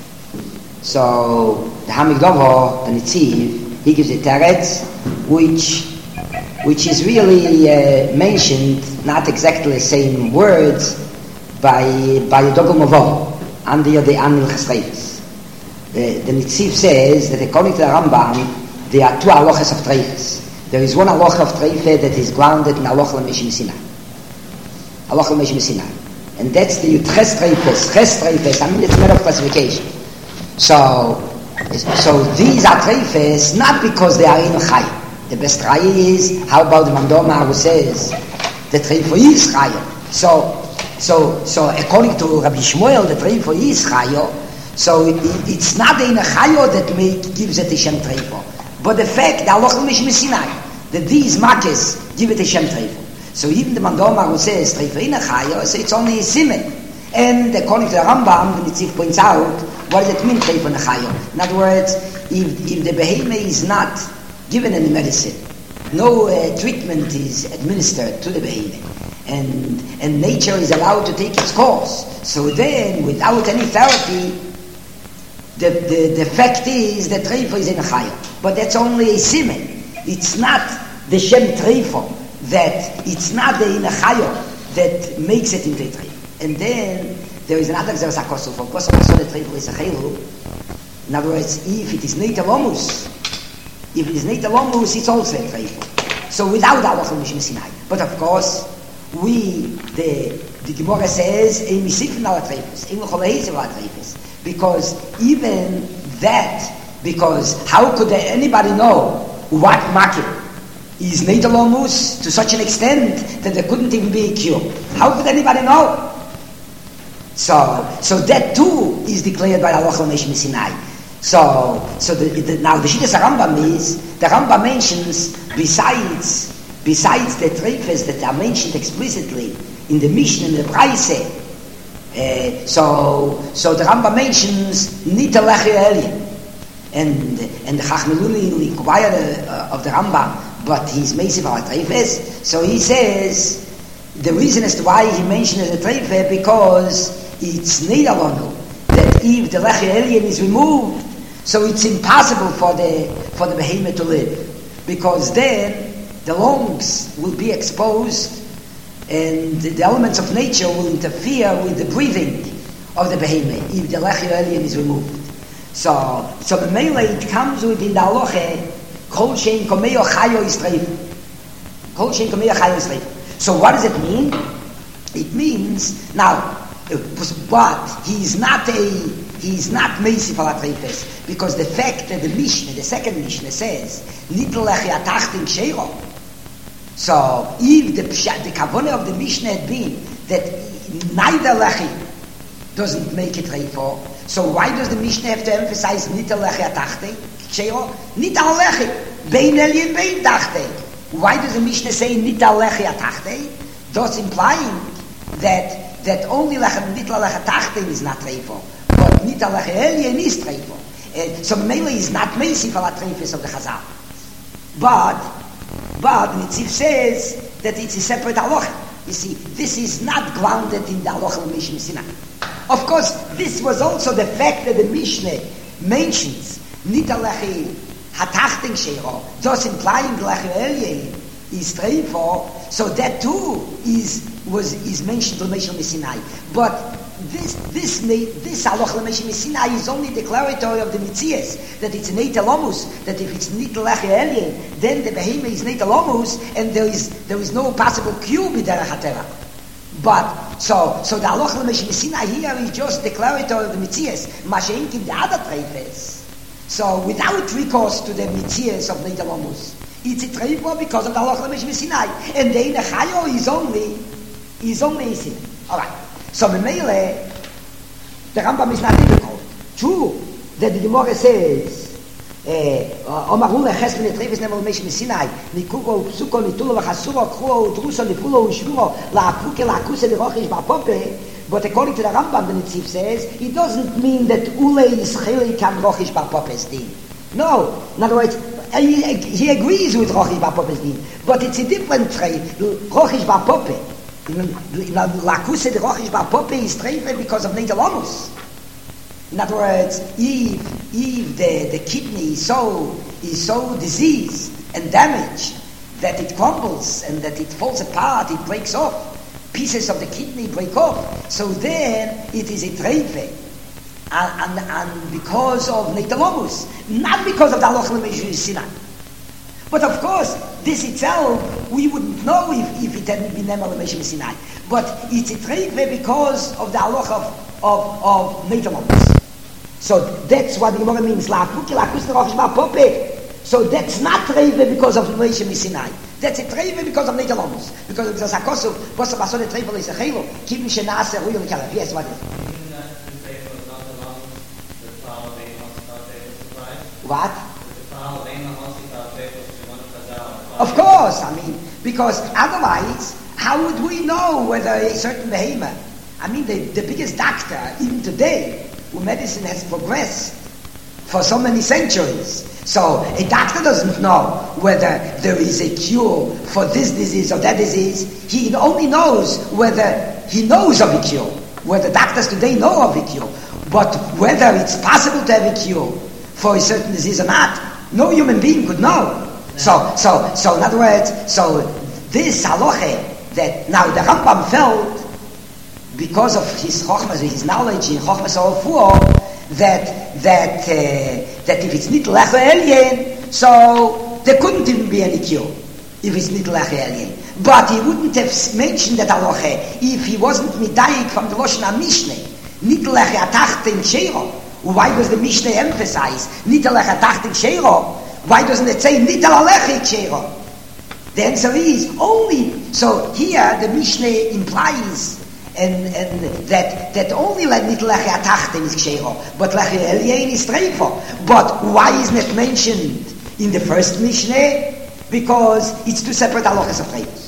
So the Hamikdovo, the Nitziv, he gives a teretz which which is really uh, mentioned not exactly the same words by by the Dogel Mavovo under the Anil Chesreifes. The, the Nitziv says that according to the Rambam, there are two halachas of treifes. There is one halacha of treife that is grounded in halacha l'meshim sinai. Halacha l'meshim sinai. And that's the Ches Treifes, Ches Treifes, I mean it's a matter of classification. So, so these are Treifes not because they are in Chayim. The best Raya is, how about the Mandoma who says, the Treifo is Chayim. So, so, so according to Rabbi Shmuel, the Treifo is Chayim. So it, it's not the Chayo that make, gives it a Shem Treifo. But the fact, the Aloch Mishim Sinai, that these Makes give it a Shem Treifo. So even the Mandoma who says Treifo in a Chayo, so it's only a Simen. And according to the Rambam, the Nitziv points out, what does it mean Treifo in a Chayo? In other words, if, if the Behemah is not given any medicine, no uh, treatment is administered to the Behemah, and, and nature is allowed to take its course, so then without any therapy, The, the, the fact is that Treifo is in a Chayim. But that's only a Simen. It's not the Shem Treifo, that it's not the in a Chayim that makes it into a Treifo. And then there is another Xeris HaKosov. Of course, also the Treifo is a Chayim. In other words, if it is Neit Alomus, if it is Neit Alomus, it's also a Treifo. So without Aloch Mishim Sinai. But of course, we, the, the Gemara says, Ein Misifin ala Treifos, Ein L'cholehisim ala Treifos. Because even that, because how could anybody know what makir is neitalomus to such an extent that there couldn't even be a cure? How could anybody know? So, so that too is declared by Allah Meshim Sinai. So, so the, the, now the Shittas Rambam is the Rambam mentions besides besides the treifes that are mentioned explicitly in the Mishnah and the Braise. Uh, so, so the Rambam mentions Nita Lechi Elien, and and the Chachmeluni inquired uh, of the Rambam, but he's Meisiv al Treifes. So he says the reason as to why he mentioned the Treifes because it's Nidalonu that if the Lechi Elien is removed, so it's impossible for the for the behemoth to live, because then the lungs will be exposed. And the elements of nature will interfere with the breathing of the behemoth if the lechi alien is removed. So, so the melee it comes within the halacha, kol shein komeyo chayo is treif. Kol shein komeyo chayo is treif. So what does it mean? It means now, but he is not a he is not meisif al treifes, because the fact that the Mishnah, the second Mishnah says nitl lechi atachtin sheiro. So, if the the kavanah of the Mishnah had been that neither lechi doesn't make it reifo, so why does the Mishnah have to emphasize nita lechi atachte? Sheiro nita lechi bein elien bein tachte. Why does the Mishnah say nita lechi atachte? Thus implying that that only lechi nita lechi atachte is not reifo, but nita lechi elien is reifo. Uh, so Mele is not meisif al treifes of the Chazal, but. But Nitziv says that it's a separate halacha. You see, this is not grounded in the halacha of Mishim Sinai. Of course, this was also the fact that the Mishnah mentions Nita lechi hatachten sheiro, thus implying lechi elien is treifo. So that too is was is mentioned in Mishim Sinai. But this this this halacha Mishim Sinai is only declaratory of the mitzias that it's neit alomus, that if it's nit lechi elien, then the behemoth is neit alomus, and there is there is no possible cure b'derech hatera. But so so the halacha Mishim Sinai here is just declaratory of the mitzias. Mashenk in the other treifes. So without recourse to the mitzias of neit alomus, it's a treifo because of the halacha Mishim Sinai, and the nechayo is only is only a sin. All right. So Memele, the Rambam is not difficult. True that the Gemara says, "Omaru leches min treifes nemal Mishim Sinai, nikugo psuko nitulo v'chasuro kruo udruso nifulo ushvuro la'apuke la'akuse lirochish ba'pope." But according to the Rambam, the Nitziv says, it doesn't mean that ule is chili kam rochish ba'pope's din. No, in other words, he, he agrees with rochish ba'pope's din, but it's a different trait, rochish ba'pope. Lakuse de rochish ba'pope is treifed because of neitalomus. In other words, if if the, the kidney is so is so diseased and damaged that it crumbles and that it falls apart, it breaks off, pieces of the kidney break off. So then it is a treifed, and, and and because of neitalomus, not because of the halacha l'mishim Sinai. But of course, this itself, we wouldn't know if, if it hadn't been Nemal Moshe Sinai. But it's a treife because of the halach of, of, of Neitalamus. So that's what the Gemara means. So that's not treife because of Moshe Sinai. That's a treife because of Neitalamus. Because it's a kosu, kosu basode treife is a chelo, kibim shenase ruyo l'kalav. Yes, what is it? What? Of course, I mean, because otherwise, how would we know whether a certain behemoth, I mean, the, the biggest doctor, even today, where medicine has progressed for so many centuries, so a doctor doesn't know whether there is a cure for this disease or that disease. He only knows whether he knows of a cure, whether doctors today know of a cure, but whether it's possible to have a cure for a certain disease or not, no human being could know. So, so, so in other words, so this halacha that now the Rambam felt because of his chokhmah, his knowledge in chokhmah Sorofuo, that that uh, that if it's nit lecha elyon, so there couldn't even be any cure if it's nit lecha elyon. But he wouldn't have mentioned that halacha if he wasn't midayik from the Lashon HaMishneh, nit lecha tachten sheiro. Why does the Mishnah emphasize nit lecha tachten sheiro? Why doesn't it say nit lecha sheiro? The answer is only so. Here the Mishnah implies and and that that only like nit lecha tachten is sheiro, but lecha elyon is treifa. But why isn't it mentioned in the first Mishnah? Because it's two separate halachas of treifos.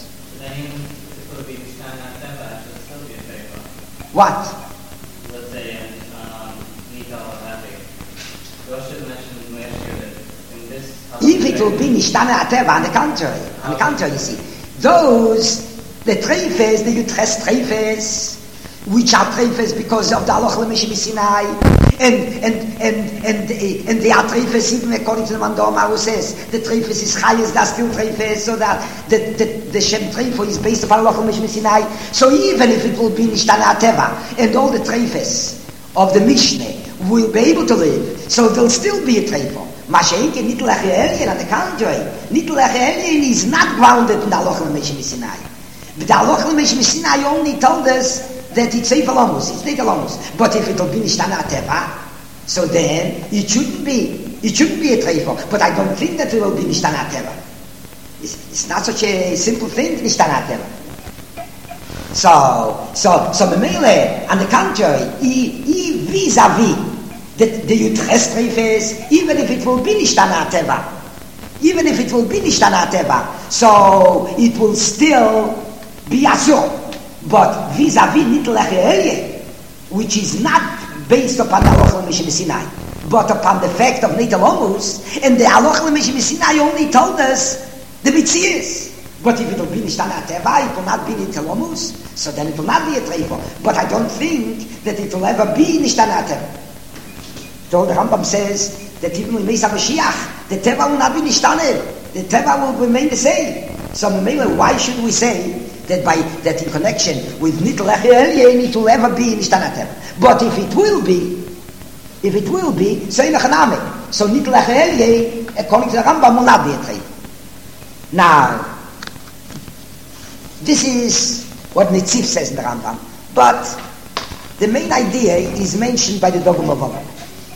What? Let's say um, if it will be nishtana ateva, on the contrary, on the contrary, you see, those the treifes, the Yudches treifes, which are treifes because of the halacha l'Moshe Sinai, and and and and and they are treifes even according to the Mandoma who says the treifes is chayes, that's still treifes, so that the the the Shem treifo is based upon halacha l'Moshe Sinai. So even if it will be nishtana ateva, and all the treifes of the Mishnah will be able to live, so there'll still be a treifo. Mashenke nit lecha elyon, on the contrary, nit lecha elyon is not grounded in the halacha l'Moshe Sinai. But the halacha l'Moshe Sinai only told us that it's Sefer Lamus, it's not Lamus. But if it'll be nishtana ateva, so then it shouldn't be, it shouldn't be a treifo. But I don't think that it will be nishtana ateva. It's, it's not such a simple thing, nishtana ateva. So, so, so Memele, on the contrary, he, he vis-a-vis the, the Yudches treifes, even if it will be nishtana ateva, even if it will be nishtana ateva, so it will still be asur. But vis-a-vis nit lecha elyon, which is not based upon the halacha l'Moshe Sinai, but upon the fact of Neitalamus, and the halacha l'Moshe Sinai only told us the mitzias. But if it will be nishtana ateva, it will not be Neitalamus, so then it will not be a treifo. But I don't think that it will ever be nishtana ateva. So the Rambam says that even when Mesa Mashiach, the teva will not be nishtana, the teva will remain the same. So why should we say that by that in connection with nit lecha elyon it will ever be nishtana ateva? But if it will be, if it will be, so in a chaname, so nit lecha elyon, according to the Rambam, will not be a treif. Now, this is what Nitziv says in the Rambam, but the main idea is mentioned by the Dogma of Allah.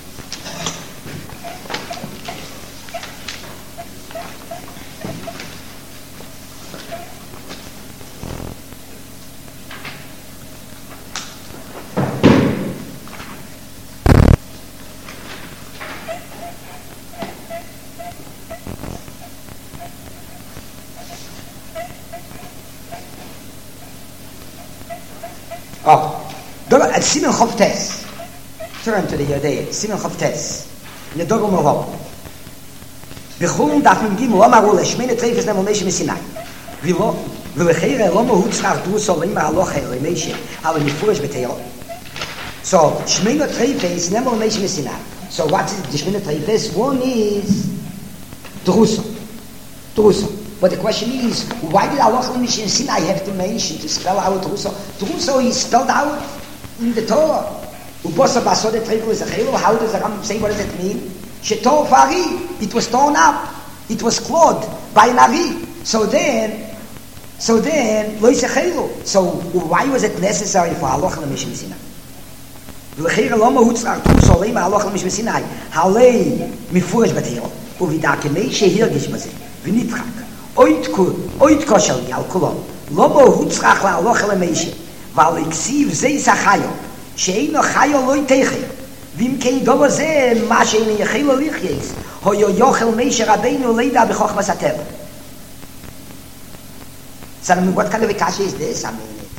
Oh, at Simon Chavtes, turn to the Yodei, Simon Chavtes, in the Dogma of Allah. Bechum darf man geben, Lama Rula, Shmeine Treifes Nemal Moshe Sinai. Vilo, Vilechere, Lama Hutzrach, Du Sol, Lima Aloche, Lemeshe, Ale Mifurish Beteor. So, Shmeine Treifes Nemal Moshe Sinai. So, what is the Shmeine Treifes? One is Druso. Druso. But the question is, why did Allah Moshe Sinai have to mention, to spell out Druso? Druso is spelled out in the Torah. Ubosa Basode Treifo is a Chelo. How does the Rambam say, what does it mean? Shetor Fari, it was torn up. It was clawed by an Ari. So then, so then, lo yisechelu. So why was it necessary for halacha l'mishim Sinai? V'lechira loma hutzrach tu solei ma'halacha l'mishim Sinai. Halei mifurish b'teiro. Uvidake meishe hirgish b'ze. V'nitrach. Oit koshel yal kulon. Loma hutzrach la'halacha l'meishe. V'al iksiv zei sachayo. She'eino chayo lo yiteichei. V'im kein dovo ze ma she'eino yechelo lichyeis. Hoyo yochel meishe rabbeinu leida b'chochmas hateva. So I mean, what kind of a kasha is this? I mean,